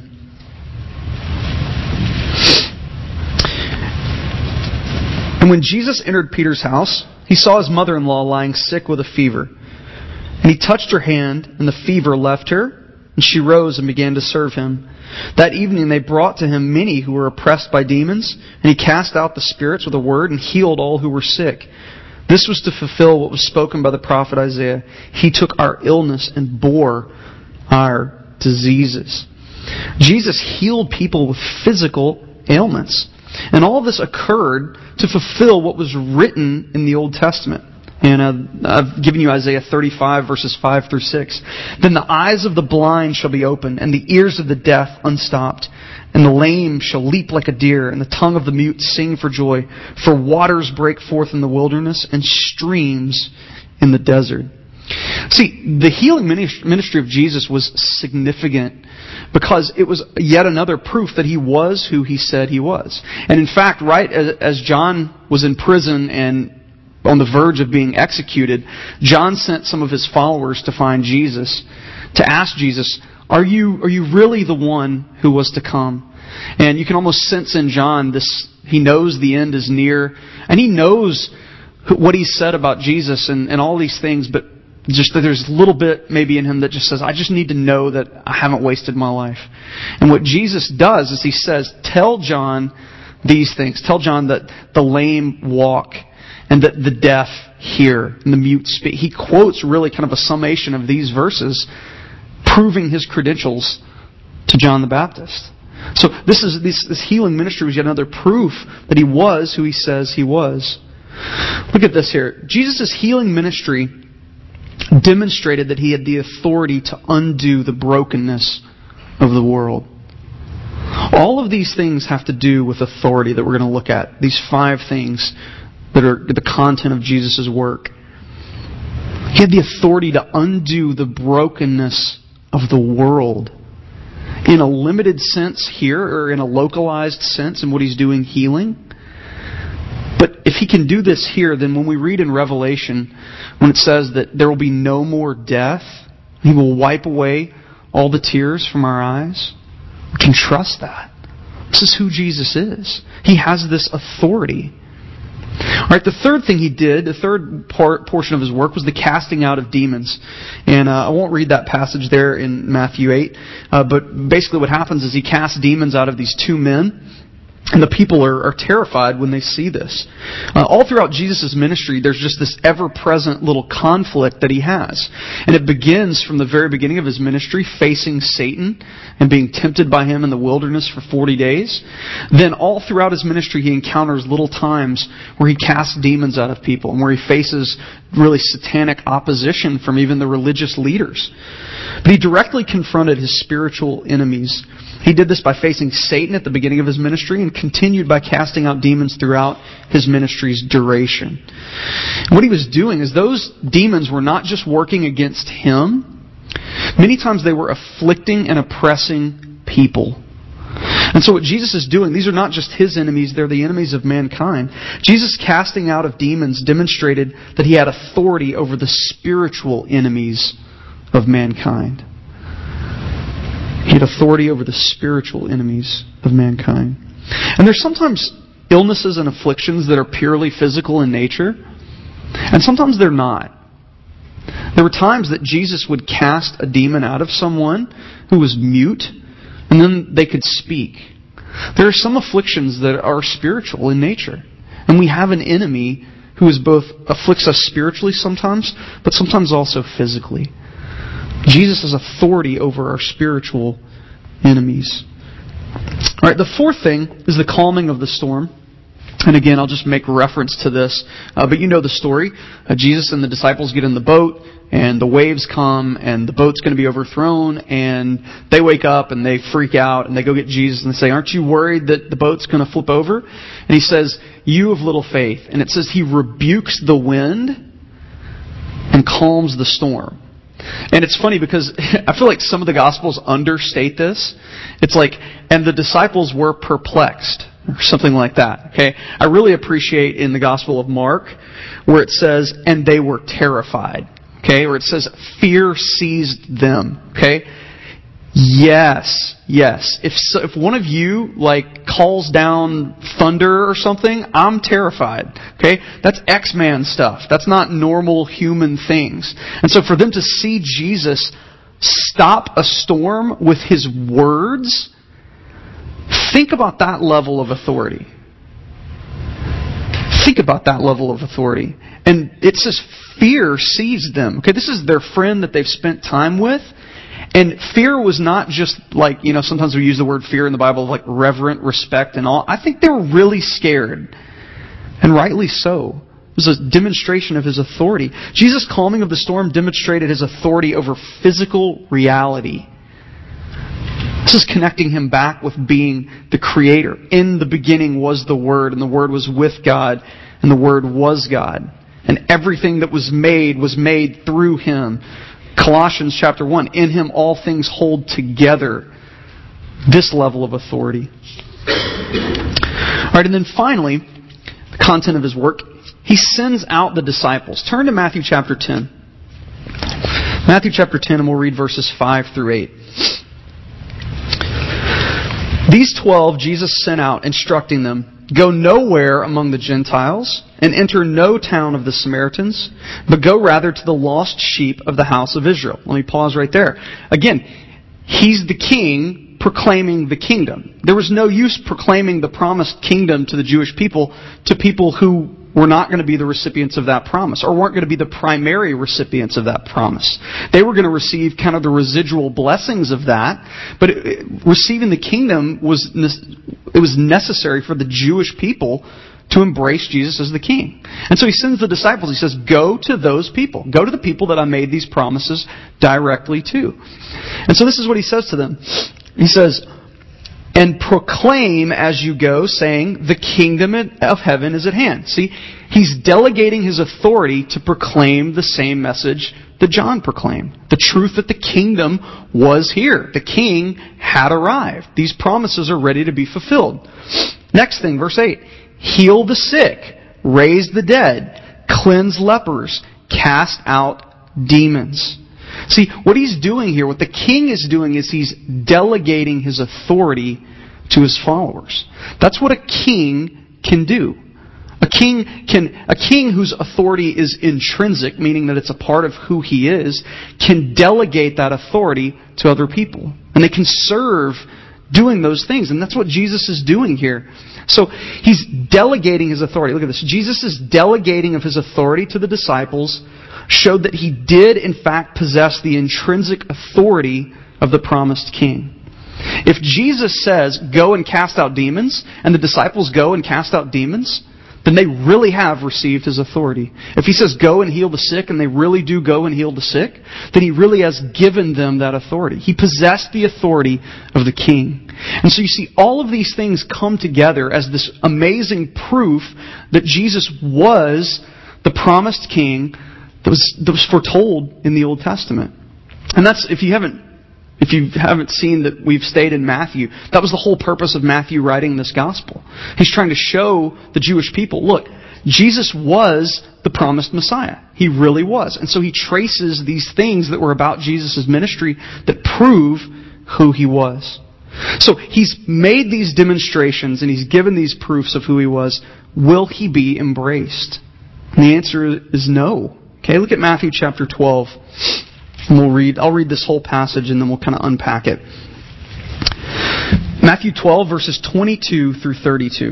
And when Jesus entered Peter's house, He saw his mother-in-law lying sick with a fever. And He touched her hand, and the fever left her, and she rose and began to serve Him. That evening they brought to Him many who were oppressed by demons, and He cast out the spirits with a word and healed all who were sick. This was to fulfill what was spoken by the prophet Isaiah. He took our illness and bore our diseases. Jesus healed people with physical ailments. And all of this occurred to fulfill what was written in the Old Testament. And I've given you Isaiah 35 verses 5 through 6. Then the eyes of the blind shall be opened, and the ears of the deaf unstopped. And the lame shall leap like a deer, and the tongue of the mute sing for joy. For waters break forth in the wilderness, and streams in the desert. See, the healing ministry of Jesus was significant because it was yet another proof that He was who He said He was. And in fact, right as John was in prison and on the verge of being executed, John sent some of his followers to find Jesus, to ask Jesus, are you really the one who was to come? And you can almost sense in John this, he knows the end is near, and he knows what He said about Jesus and all these things, but just that there's a little bit maybe in him that just says, I just need to know that I haven't wasted my life. And what Jesus does is He says, tell John these things. Tell John that the lame walk, and that the deaf hear, and the mute speak. He quotes really kind of a summation of these verses, proving His credentials to John the Baptist. So this healing ministry was yet another proof that He was who He says He was. Look at this here. Jesus' healing ministry demonstrated that He had the authority to undo the brokenness of the world. All of these things have to do with authority that we're going to look at. These 5 things that are the content of Jesus' work. He had the authority to undo the brokenness of the world. In a limited sense here, or in a localized sense in what He's doing healing. But if He can do this here, then when we read in Revelation, when it says that there will be no more death, He will wipe away all the tears from our eyes, we can trust that. This is who Jesus is. He has this authority. Alright, the third thing He did, the third portion of His work, was the casting out of demons. And I won't read that passage there in Matthew 8, but basically what happens is He casts demons out of these 2 men. And the people are terrified when they see this. All throughout Jesus' ministry, there's just this ever-present little conflict that He has. And it begins from the very beginning of His ministry, facing Satan and being tempted by him in the wilderness for 40 days. Then all throughout His ministry, He encounters little times where He casts demons out of people and where He faces really satanic opposition from even the religious leaders. But He directly confronted His spiritual enemies. He did this by facing Satan at the beginning of His ministry and continued by casting out demons throughout His ministry's duration. What He was doing is those demons were not just working against Him. Many times they were afflicting and oppressing people. And so what Jesus is doing, these are not just His enemies, they're the enemies of mankind. Jesus' casting out of demons demonstrated that He had authority over the spiritual enemies of mankind. He had authority over the spiritual enemies of mankind. And there's sometimes illnesses and afflictions that are purely physical in nature, and sometimes they're not. There were times that Jesus would cast a demon out of someone who was mute, and then they could speak. There are some afflictions that are spiritual in nature, and we have an enemy who is both afflicts us spiritually sometimes, but sometimes also physically. Jesus has authority over our spiritual enemies. Alright, the fourth thing is the calming of the storm. And again, I'll just make reference to this. But you know the story. Jesus and the disciples get in the boat, and the waves come, and the boat's going to be overthrown, and they wake up, and they freak out, and they go get Jesus, and they say, "Aren't you worried that the boat's going to flip over?" And He says, "You of little faith." And it says He rebukes the wind and calms the storm. And it's funny because I feel like some of the Gospels understate this. It's like, and the disciples were perplexed, or something like that. Okay, I really appreciate in the Gospel of Mark where it says, and they were terrified. Okay, or it says, fear seized them. Okay, yes. If one of you calls down thunder or something, I'm terrified. Okay, that's X-Man stuff. That's not normal human things. And so for them to see Jesus stop a storm with His words, think about that level of authority. Think about that level of authority. And it says fear seized them. Okay, this is their friend that they've spent time with. And fear was not just sometimes we use the word fear in the Bible like reverent respect and all. I think they were really scared. And rightly so. It was a demonstration of His authority. Jesus' calming of the storm demonstrated His authority over physical reality. This is connecting Him back with being the Creator. In the beginning was the Word, and the Word was with God, and the Word was God. And everything that was made through Him. Colossians chapter 1, in Him all things hold together. This level of authority. Alright, and then finally, the content of His work. He sends out the disciples. Turn to Matthew chapter 10. Matthew chapter 10, and we'll read verses 5 through 8. These 12 Jesus sent out, instructing them, "Go nowhere among the Gentiles, and enter no town of the Samaritans, but go rather to the lost sheep of the house of Israel." Let me pause right there. Again, He's the king proclaiming the kingdom. There was no use proclaiming the promised kingdom to the Jewish people to people who were not going to be the recipients of that promise, or weren't going to be the primary recipients of that promise. They were going to receive kind of the residual blessings of that, but receiving the kingdom was necessary for the Jewish people to embrace Jesus as the king. And so He sends the disciples. He says, go to those people. Go to the people that I made these promises directly to. And so this is what He says to them. He says, "And proclaim as you go, saying, the kingdom of heaven is at hand." See, He's delegating His authority to proclaim the same message that John proclaimed. The truth that the kingdom was here. The king had arrived. These promises are ready to be fulfilled. Next thing, verse 8. "Heal the sick, raise the dead, cleanse lepers, cast out demons." See, what He's doing here, what the king is doing is He's delegating His authority to His followers. That's what a king can do. A king whose authority is intrinsic, meaning that it's a part of who he is, can delegate that authority to other people. And they can serve doing those things. And that's what Jesus is doing here. So He's delegating His authority. Look at this. Jesus' delegating of His authority to the disciples showed that He did in fact possess the intrinsic authority of the promised king. If Jesus says, go and cast out demons, and the disciples go and cast out demons, then they really have received His authority. If He says, go and heal the sick, and they really do go and heal the sick, then He really has given them that authority. He possessed the authority of the king. And so you see, all of these things come together as this amazing proof that Jesus was the promised king that was foretold in the Old Testament. And that's, if you haven't seen that we've stayed in Matthew, that was the whole purpose of Matthew writing this gospel. He's trying to show the Jewish people, look, Jesus was the promised Messiah. He really was. And so He traces these things that were about Jesus' ministry that prove who He was. So He's made these demonstrations and He's given these proofs of who He was. Will He be embraced? And the answer is no. Okay, look at Matthew chapter 12. And I'll read this whole passage and then we'll kind of unpack it. Matthew 12 verses 22 through 32.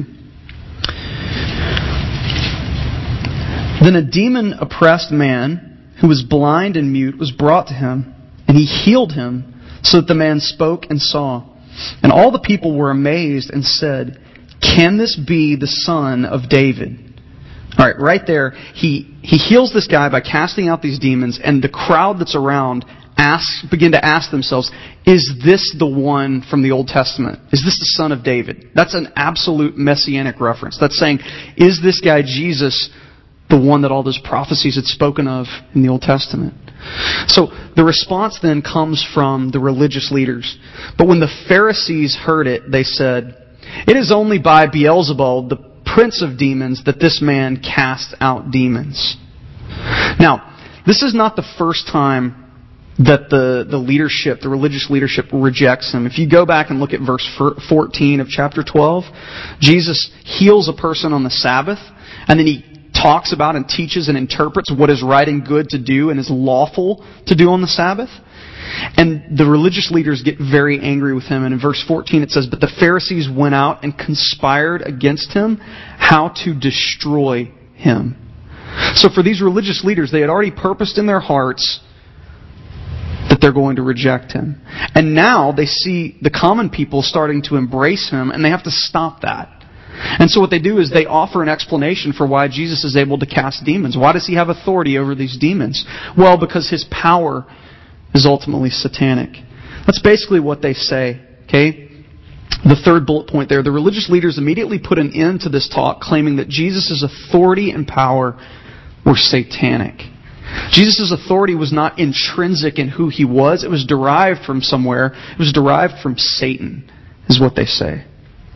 "Then a demon-oppressed man who was blind and mute was brought to Him, and He healed him so that the man spoke and saw. And all the people were amazed and said, can this be the son of David? All right, right there, he heals this guy by casting out these demons, and the crowd that's around begin to ask themselves, is this the one from the Old Testament? Is this the son of David? That's an absolute messianic reference. That's saying, is this guy Jesus the one that all those prophecies had spoken of in the Old Testament? So the response then comes from the religious leaders. But when the Pharisees heard it, they said, it is only by Beelzebul, the prince of demons, that this man casts out demons. Now, this is not the first time that the religious leadership rejects him. If you go back and look at verse 14 of chapter 12, Jesus heals a person on the Sabbath, and then he talks about and teaches and interprets what is right and good to do and is lawful to do on the Sabbath. And the religious leaders get very angry with him. And in verse 14 it says, but the Pharisees went out and conspired against him how to destroy him. So for these religious leaders, they had already purposed in their hearts that they're going to reject him. And now they see the common people starting to embrace him, and they have to stop that. And so what they do is they offer an explanation for why Jesus is able to cast demons. Why does he have authority over these demons? Well, because his power is ultimately satanic. That's basically what they say. Okay? The third bullet point there, the religious leaders immediately put an end to this talk, claiming that Jesus' authority and power were satanic. Jesus' authority was not intrinsic in who he was. It was derived from somewhere. It was derived from Satan, is what they say.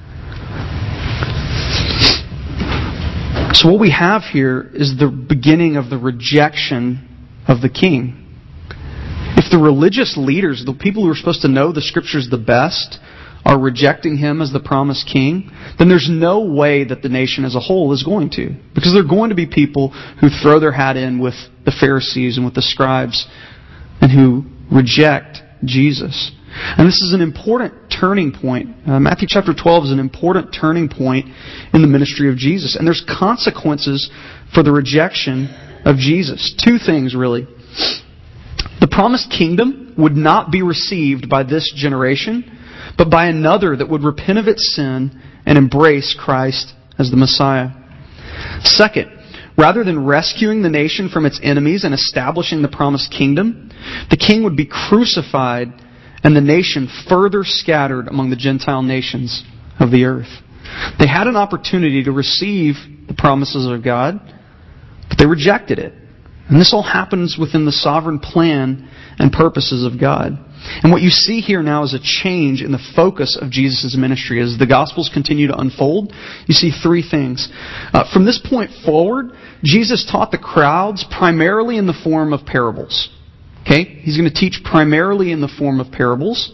So what we have here is the beginning of the rejection of the king. If the religious leaders, the people who are supposed to know the Scriptures the best, are rejecting him as the promised king, then there's no way that the nation as a whole is going to. Because there are going to be people who throw their hat in with the Pharisees and with the scribes and who reject Jesus. And this is an important turning point. Matthew chapter 12 is an important turning point in the ministry of Jesus. And there's consequences for the rejection of Jesus. Two things, really. The promised kingdom would not be received by this generation, but by another that would repent of its sin and embrace Christ as the Messiah. Second, rather than rescuing the nation from its enemies and establishing the promised kingdom, the king would be crucified and the nation further scattered among the Gentile nations of the earth. They had an opportunity to receive the promises of God, but they rejected it. And this all happens within the sovereign plan and purposes of God. And what you see here now is a change in the focus of Jesus' ministry. As the Gospels continue to unfold, you see three things. From this point forward, Jesus taught the crowds primarily in the form of parables. Okay? He's going to teach primarily in the form of parables.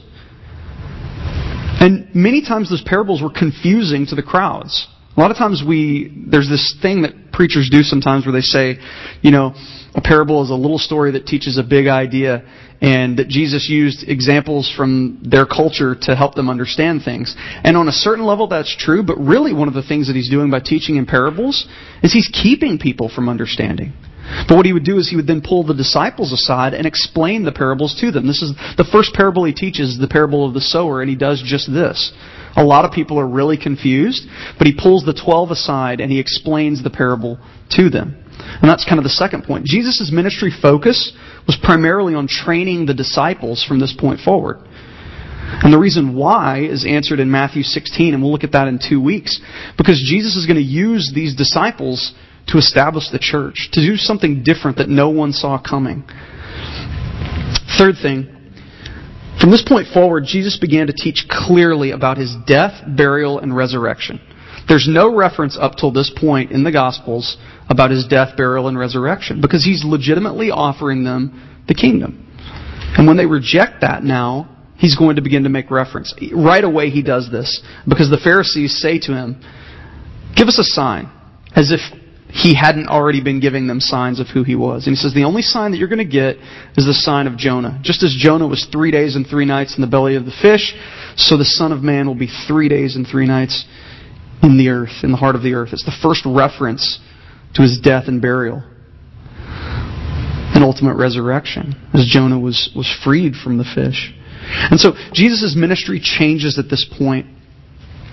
And many times those parables were confusing to the crowds. A lot of times there's this thing that preachers do sometimes where they say, a parable is a little story that teaches a big idea, and that Jesus used examples from their culture to help them understand things. And on a certain level that's true, but really one of the things that he's doing by teaching in parables is he's keeping people from understanding. But what he would do is he would then pull the disciples aside and explain the parables to them. This is the first parable he teaches, the parable of the sower, and he does just this. A lot of people are really confused, but he pulls the 12 aside and he explains the parable to them. And that's kind of the second point. Jesus' ministry focus was primarily on training the disciples from this point forward. And the reason why is answered in Matthew 16, and we'll look at that in 2 weeks. Because Jesus is going to use these disciples to establish the church, to do something different that no one saw coming. Third thing, from this point forward, Jesus began to teach clearly about His death, burial, and resurrection. There's no reference up till this point in the Gospels about His death, burial, and resurrection, because He's legitimately offering them the kingdom. And when they reject that now, He's going to begin to make reference. Right away He does this, because the Pharisees say to Him, "Give us a sign," as if He hadn't already been giving them signs of who He was. And He says, the only sign that you're going to get is the sign of Jonah. Just as Jonah was 3 days and 3 nights in the belly of the fish, so the Son of Man will be 3 days and 3 nights in the earth, in the heart of the earth. It's the first reference to His death and burial and ultimate resurrection, as Jonah was freed from the fish. And so Jesus' ministry changes at this point.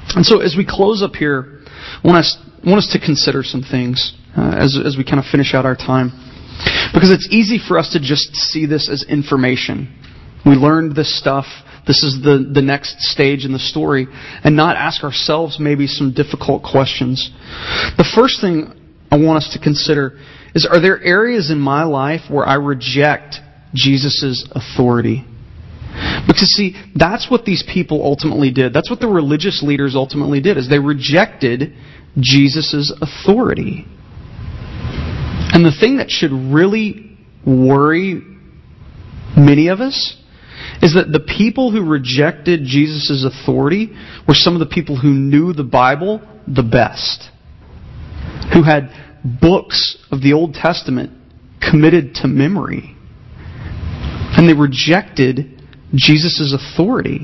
And so as we close up here, I want us to consider some things as we kind of finish out our time. Because it's easy for us to just see this as information. We learned this stuff. This is the next stage in the story. And not ask ourselves maybe some difficult questions. The first thing I want us to consider is, are there areas in my life where I reject Jesus' authority? Because see, that's what these people ultimately did. That's what the religious leaders ultimately did, is they rejected Jesus' authority. And the thing that should really worry many of us is that the people who rejected Jesus' authority were some of the people who knew the Bible the best, who had books of the Old Testament committed to memory. And they rejected Jesus' authority.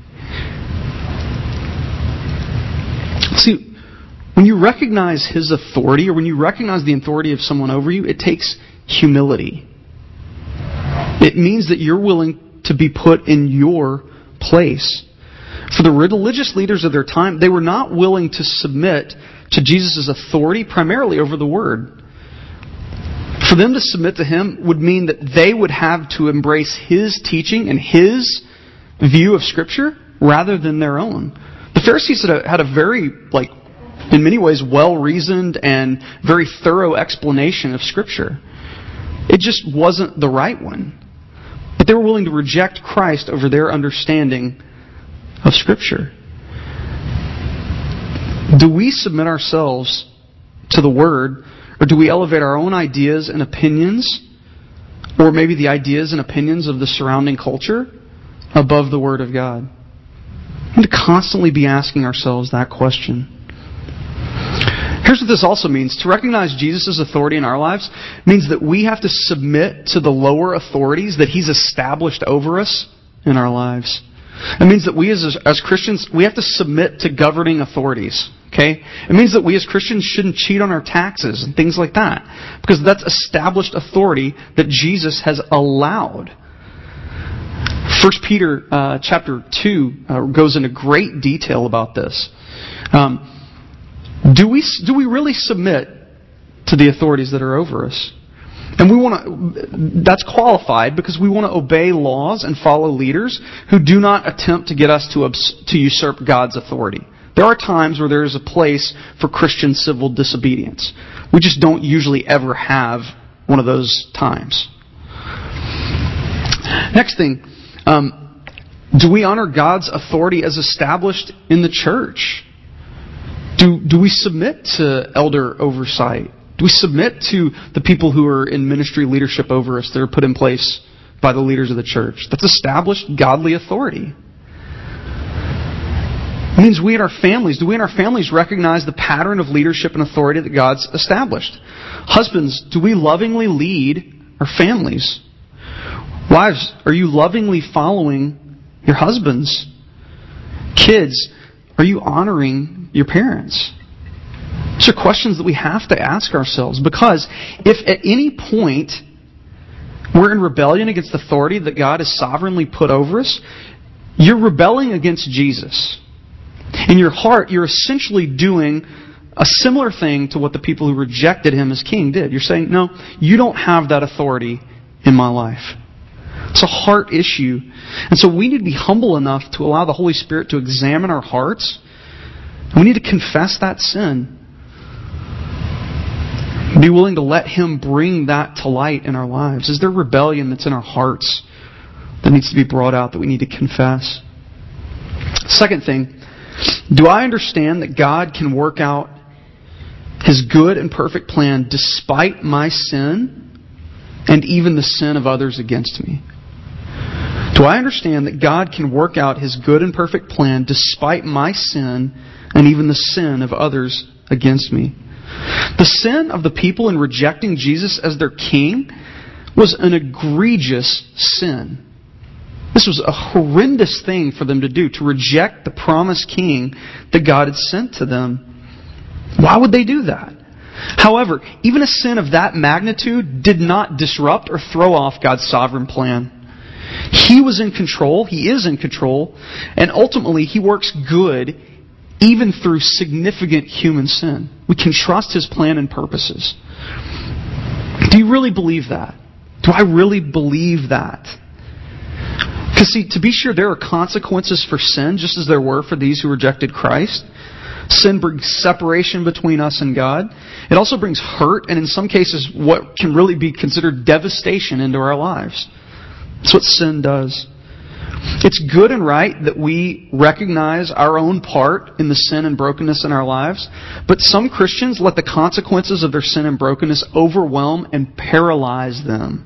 See, when you recognize His authority, or when you recognize the authority of someone over you, it takes humility. It means that you're willing to be put in your place. For the religious leaders of their time, they were not willing to submit to Jesus' authority primarily over the Word. For them to submit to Him would mean that they would have to embrace His teaching and His view of Scripture rather than their own. The Pharisees had a very, in many ways, well-reasoned and very thorough explanation of Scripture. It just wasn't the right one. But they were willing to reject Christ over their understanding of Scripture. Do we submit ourselves to the Word, or do we elevate our own ideas and opinions, or maybe the ideas and opinions of the surrounding culture, above the Word of God? We need to constantly be asking ourselves that question. Here's what this also means. To recognize Jesus' authority in our lives means that we have to submit to the lower authorities that He's established over us in our lives. It means that we as Christians, we have to submit to governing authorities. Okay? It means that we as Christians shouldn't cheat on our taxes and things like that, because that's established authority that Jesus has allowed. 1 Peter chapter 2 goes into great detail about this. Do we really submit to the authorities that are over us? And that's qualified because we want to obey laws and follow leaders who do not attempt to get us to usurp God's authority. There are times where there is a place for Christian civil disobedience. We just don't usually ever have one of those times. Next thing, do we honor God's authority as established in the church? Do we submit to elder oversight? Do we submit to the people who are in ministry leadership over us that are put in place by the leaders of the church? That's established godly authority. It means we in our families, do we in our families recognize the pattern of leadership and authority that God's established? Husbands, do we lovingly lead our families? Wives, are you lovingly following your husbands? Kids, are you honoring your parents? These are questions that we have to ask ourselves, because if at any point we're in rebellion against the authority that God has sovereignly put over us, you're rebelling against Jesus. In your heart, you're essentially doing a similar thing to what the people who rejected Him as King did. You're saying, no, you don't have that authority in my life. It's a heart issue. And so we need to be humble enough to allow the Holy Spirit to examine our hearts. We need to confess that sin. Be willing to let Him bring that to light in our lives. Is there rebellion that's in our hearts that needs to be brought out, that we need to confess? Second thing, do I understand that God can work out His good and perfect plan despite my sin and even the sin of others against me? Do I understand that God can work out His good and perfect plan despite my sin and even the sin of others against me? The sin of the people in rejecting Jesus as their King was an egregious sin. This was a horrendous thing for them to do, to reject the promised King that God had sent to them. Why would they do that? However, even a sin of that magnitude did not disrupt or throw off God's sovereign plan. He was in control, He is in control, and ultimately He works good even through significant human sin. We can trust His plan and purposes. Do you really believe that? Do I really believe that? Because see, to be sure, there are consequences for sin, just as there were for these who rejected Christ. Sin brings separation between us and God. It also brings hurt, and in some cases, what can really be considered devastation into our lives. That's what sin does. It's good and right that we recognize our own part in the sin and brokenness in our lives, but some Christians let the consequences of their sin and brokenness overwhelm and paralyze them.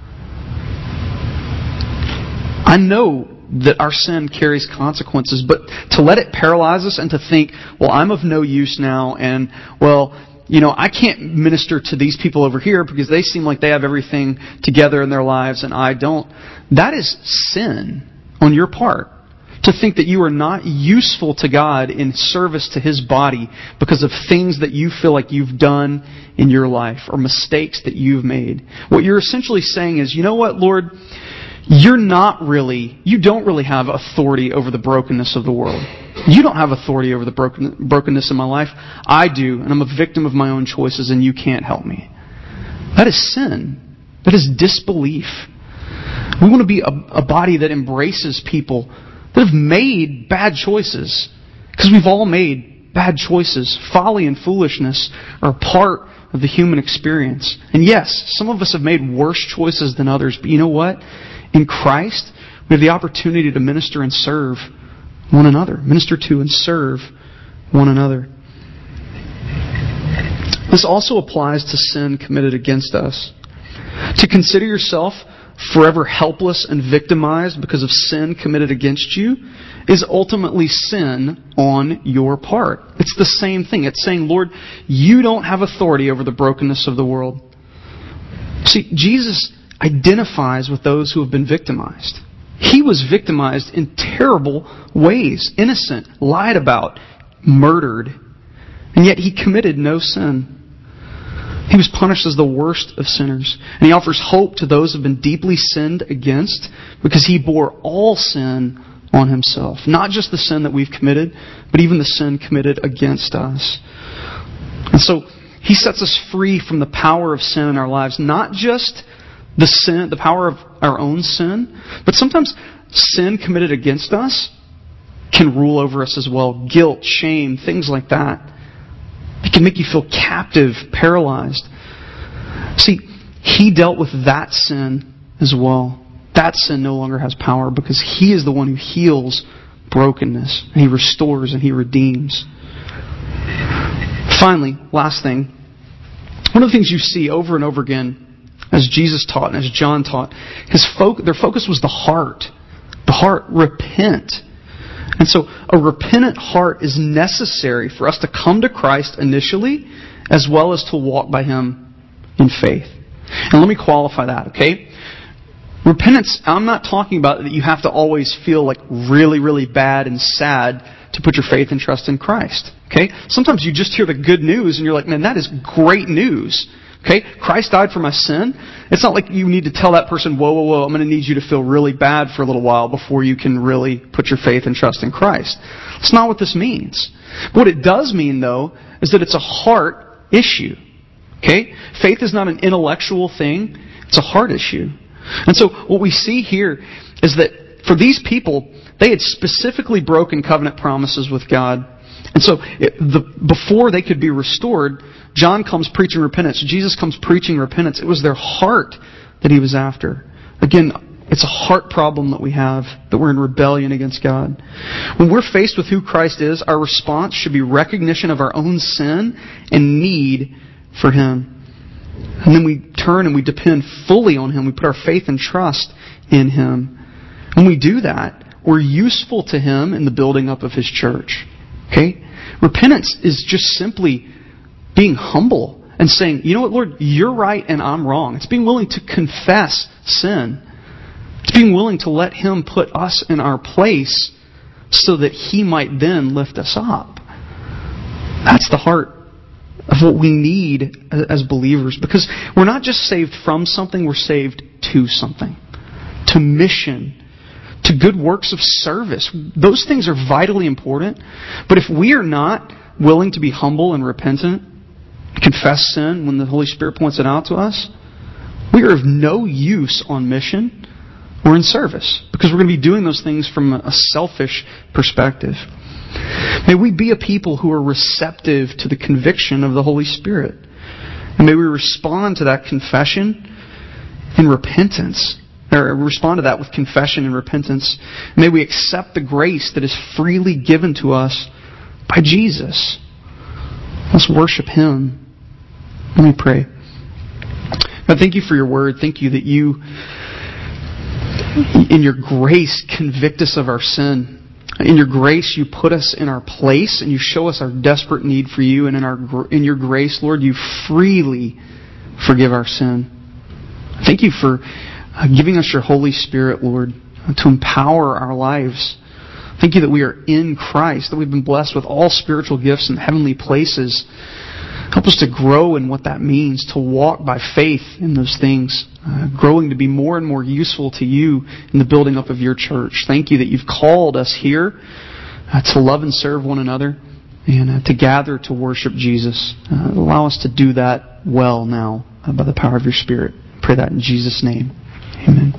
I know that our sin carries consequences, but to let it paralyze us and to think, well, I'm of no use now, and, well, I can't minister to these people over here because they seem like they have everything together in their lives and I don't. That is sin on your part. To think that you are not useful to God in service to His body because of things that you feel like you've done in your life or mistakes that you've made. What you're essentially saying is, you know what, Lord? You don't really have authority over the brokenness of the world. You don't have authority over the brokenness in my life. I do, and I'm a victim of my own choices, and you can't help me. That is sin. That is disbelief. We want to be a body that embraces people that have made bad choices. Because we've all made bad choices. Folly and foolishness are part of the human experience. And yes, some of us have made worse choices than others, but you know what? In Christ, we have the opportunity to minister and serve one another. Minister to and serve one another. This also applies to sin committed against us. To consider yourself forever helpless and victimized because of sin committed against you is ultimately sin on your part. It's the same thing. It's saying, Lord, you don't have authority over the brokenness of the world. See, Jesus identifies with those who have been victimized. He was victimized in terrible ways. Innocent, lied about, murdered. And yet He committed no sin. He was punished as the worst of sinners. And He offers hope to those who have been deeply sinned against because He bore all sin on Himself. Not just the sin that we've committed, but even the sin committed against us. And so He sets us free from the power of sin in our lives. Not just the power of our own sin, but sometimes sin committed against us can rule over us as well. Guilt, shame, things like that. It can make you feel captive, paralyzed. See, He dealt with that sin as well. That sin no longer has power because He is the one who heals brokenness. And He restores and He redeems. Finally, last thing. One of the things you see over and over again as Jesus taught and as John taught, their focus was the heart. The heart, repent. And so a repentant heart is necessary for us to come to Christ initially, as well as to walk by Him in faith. And let me qualify that, okay? Repentance, I'm not talking about that you have to always feel like really, really bad and sad to put your faith and trust in Christ. Okay? Sometimes you just hear the good news and you're like, man, that is great news. Okay? Christ died for my sin. It's not like you need to tell that person, whoa, I'm going to need you to feel really bad for a little while before you can really put your faith and trust in Christ. That's not what this means. What it does mean, though, is that it's a heart issue. Okay? Faith is not an intellectual thing. It's a heart issue. And so what we see here is that for these people, they had specifically broken covenant promises with God. And so before they could be restored, John comes preaching repentance. Jesus comes preaching repentance. It was their heart that He was after. Again, it's a heart problem that we have, that we're in rebellion against God. When we're faced with who Christ is, our response should be recognition of our own sin and need for Him. And then we turn and we depend fully on Him. We put our faith and trust in Him. When we do that, we're useful to Him in the building up of His church. Okay? Repentance is just simply being humble and saying, you know what, Lord, you're right and I'm wrong. It's being willing to confess sin. It's being willing to let Him put us in our place so that He might then lift us up. That's the heart of what we need as believers. Because we're not just saved from something, we're saved to something. To mission. to good works of service. Those things are vitally important. But if we are not willing to be humble and repentant, confess sin when the Holy Spirit points it out to us, we are of no use on mission or in service, because we're going to be doing those things from a selfish perspective. May we be a people who are receptive to the conviction of the Holy Spirit. And may we respond to that confession in repentance. Or respond to that with confession and repentance. May we accept the grace that is freely given to us by Jesus. Let's worship Him. Let me pray. God, thank You for Your word. Thank You that You, in Your grace, convict us of our sin. In Your grace, You put us in our place and You show us our desperate need for You. And in Your grace, Lord, You freely forgive our sin. Thank You for giving us Your Holy Spirit, Lord, to empower our lives. Thank You that we are in Christ, that we've been blessed with all spiritual gifts in heavenly places. Help us to grow in what that means, to walk by faith in those things, growing to be more and more useful to You in the building up of Your church. Thank You that You've called us here to love and serve one another and to gather to worship Jesus. Allow us to do that well now by the power of Your Spirit. I pray that in Jesus' name. Amen.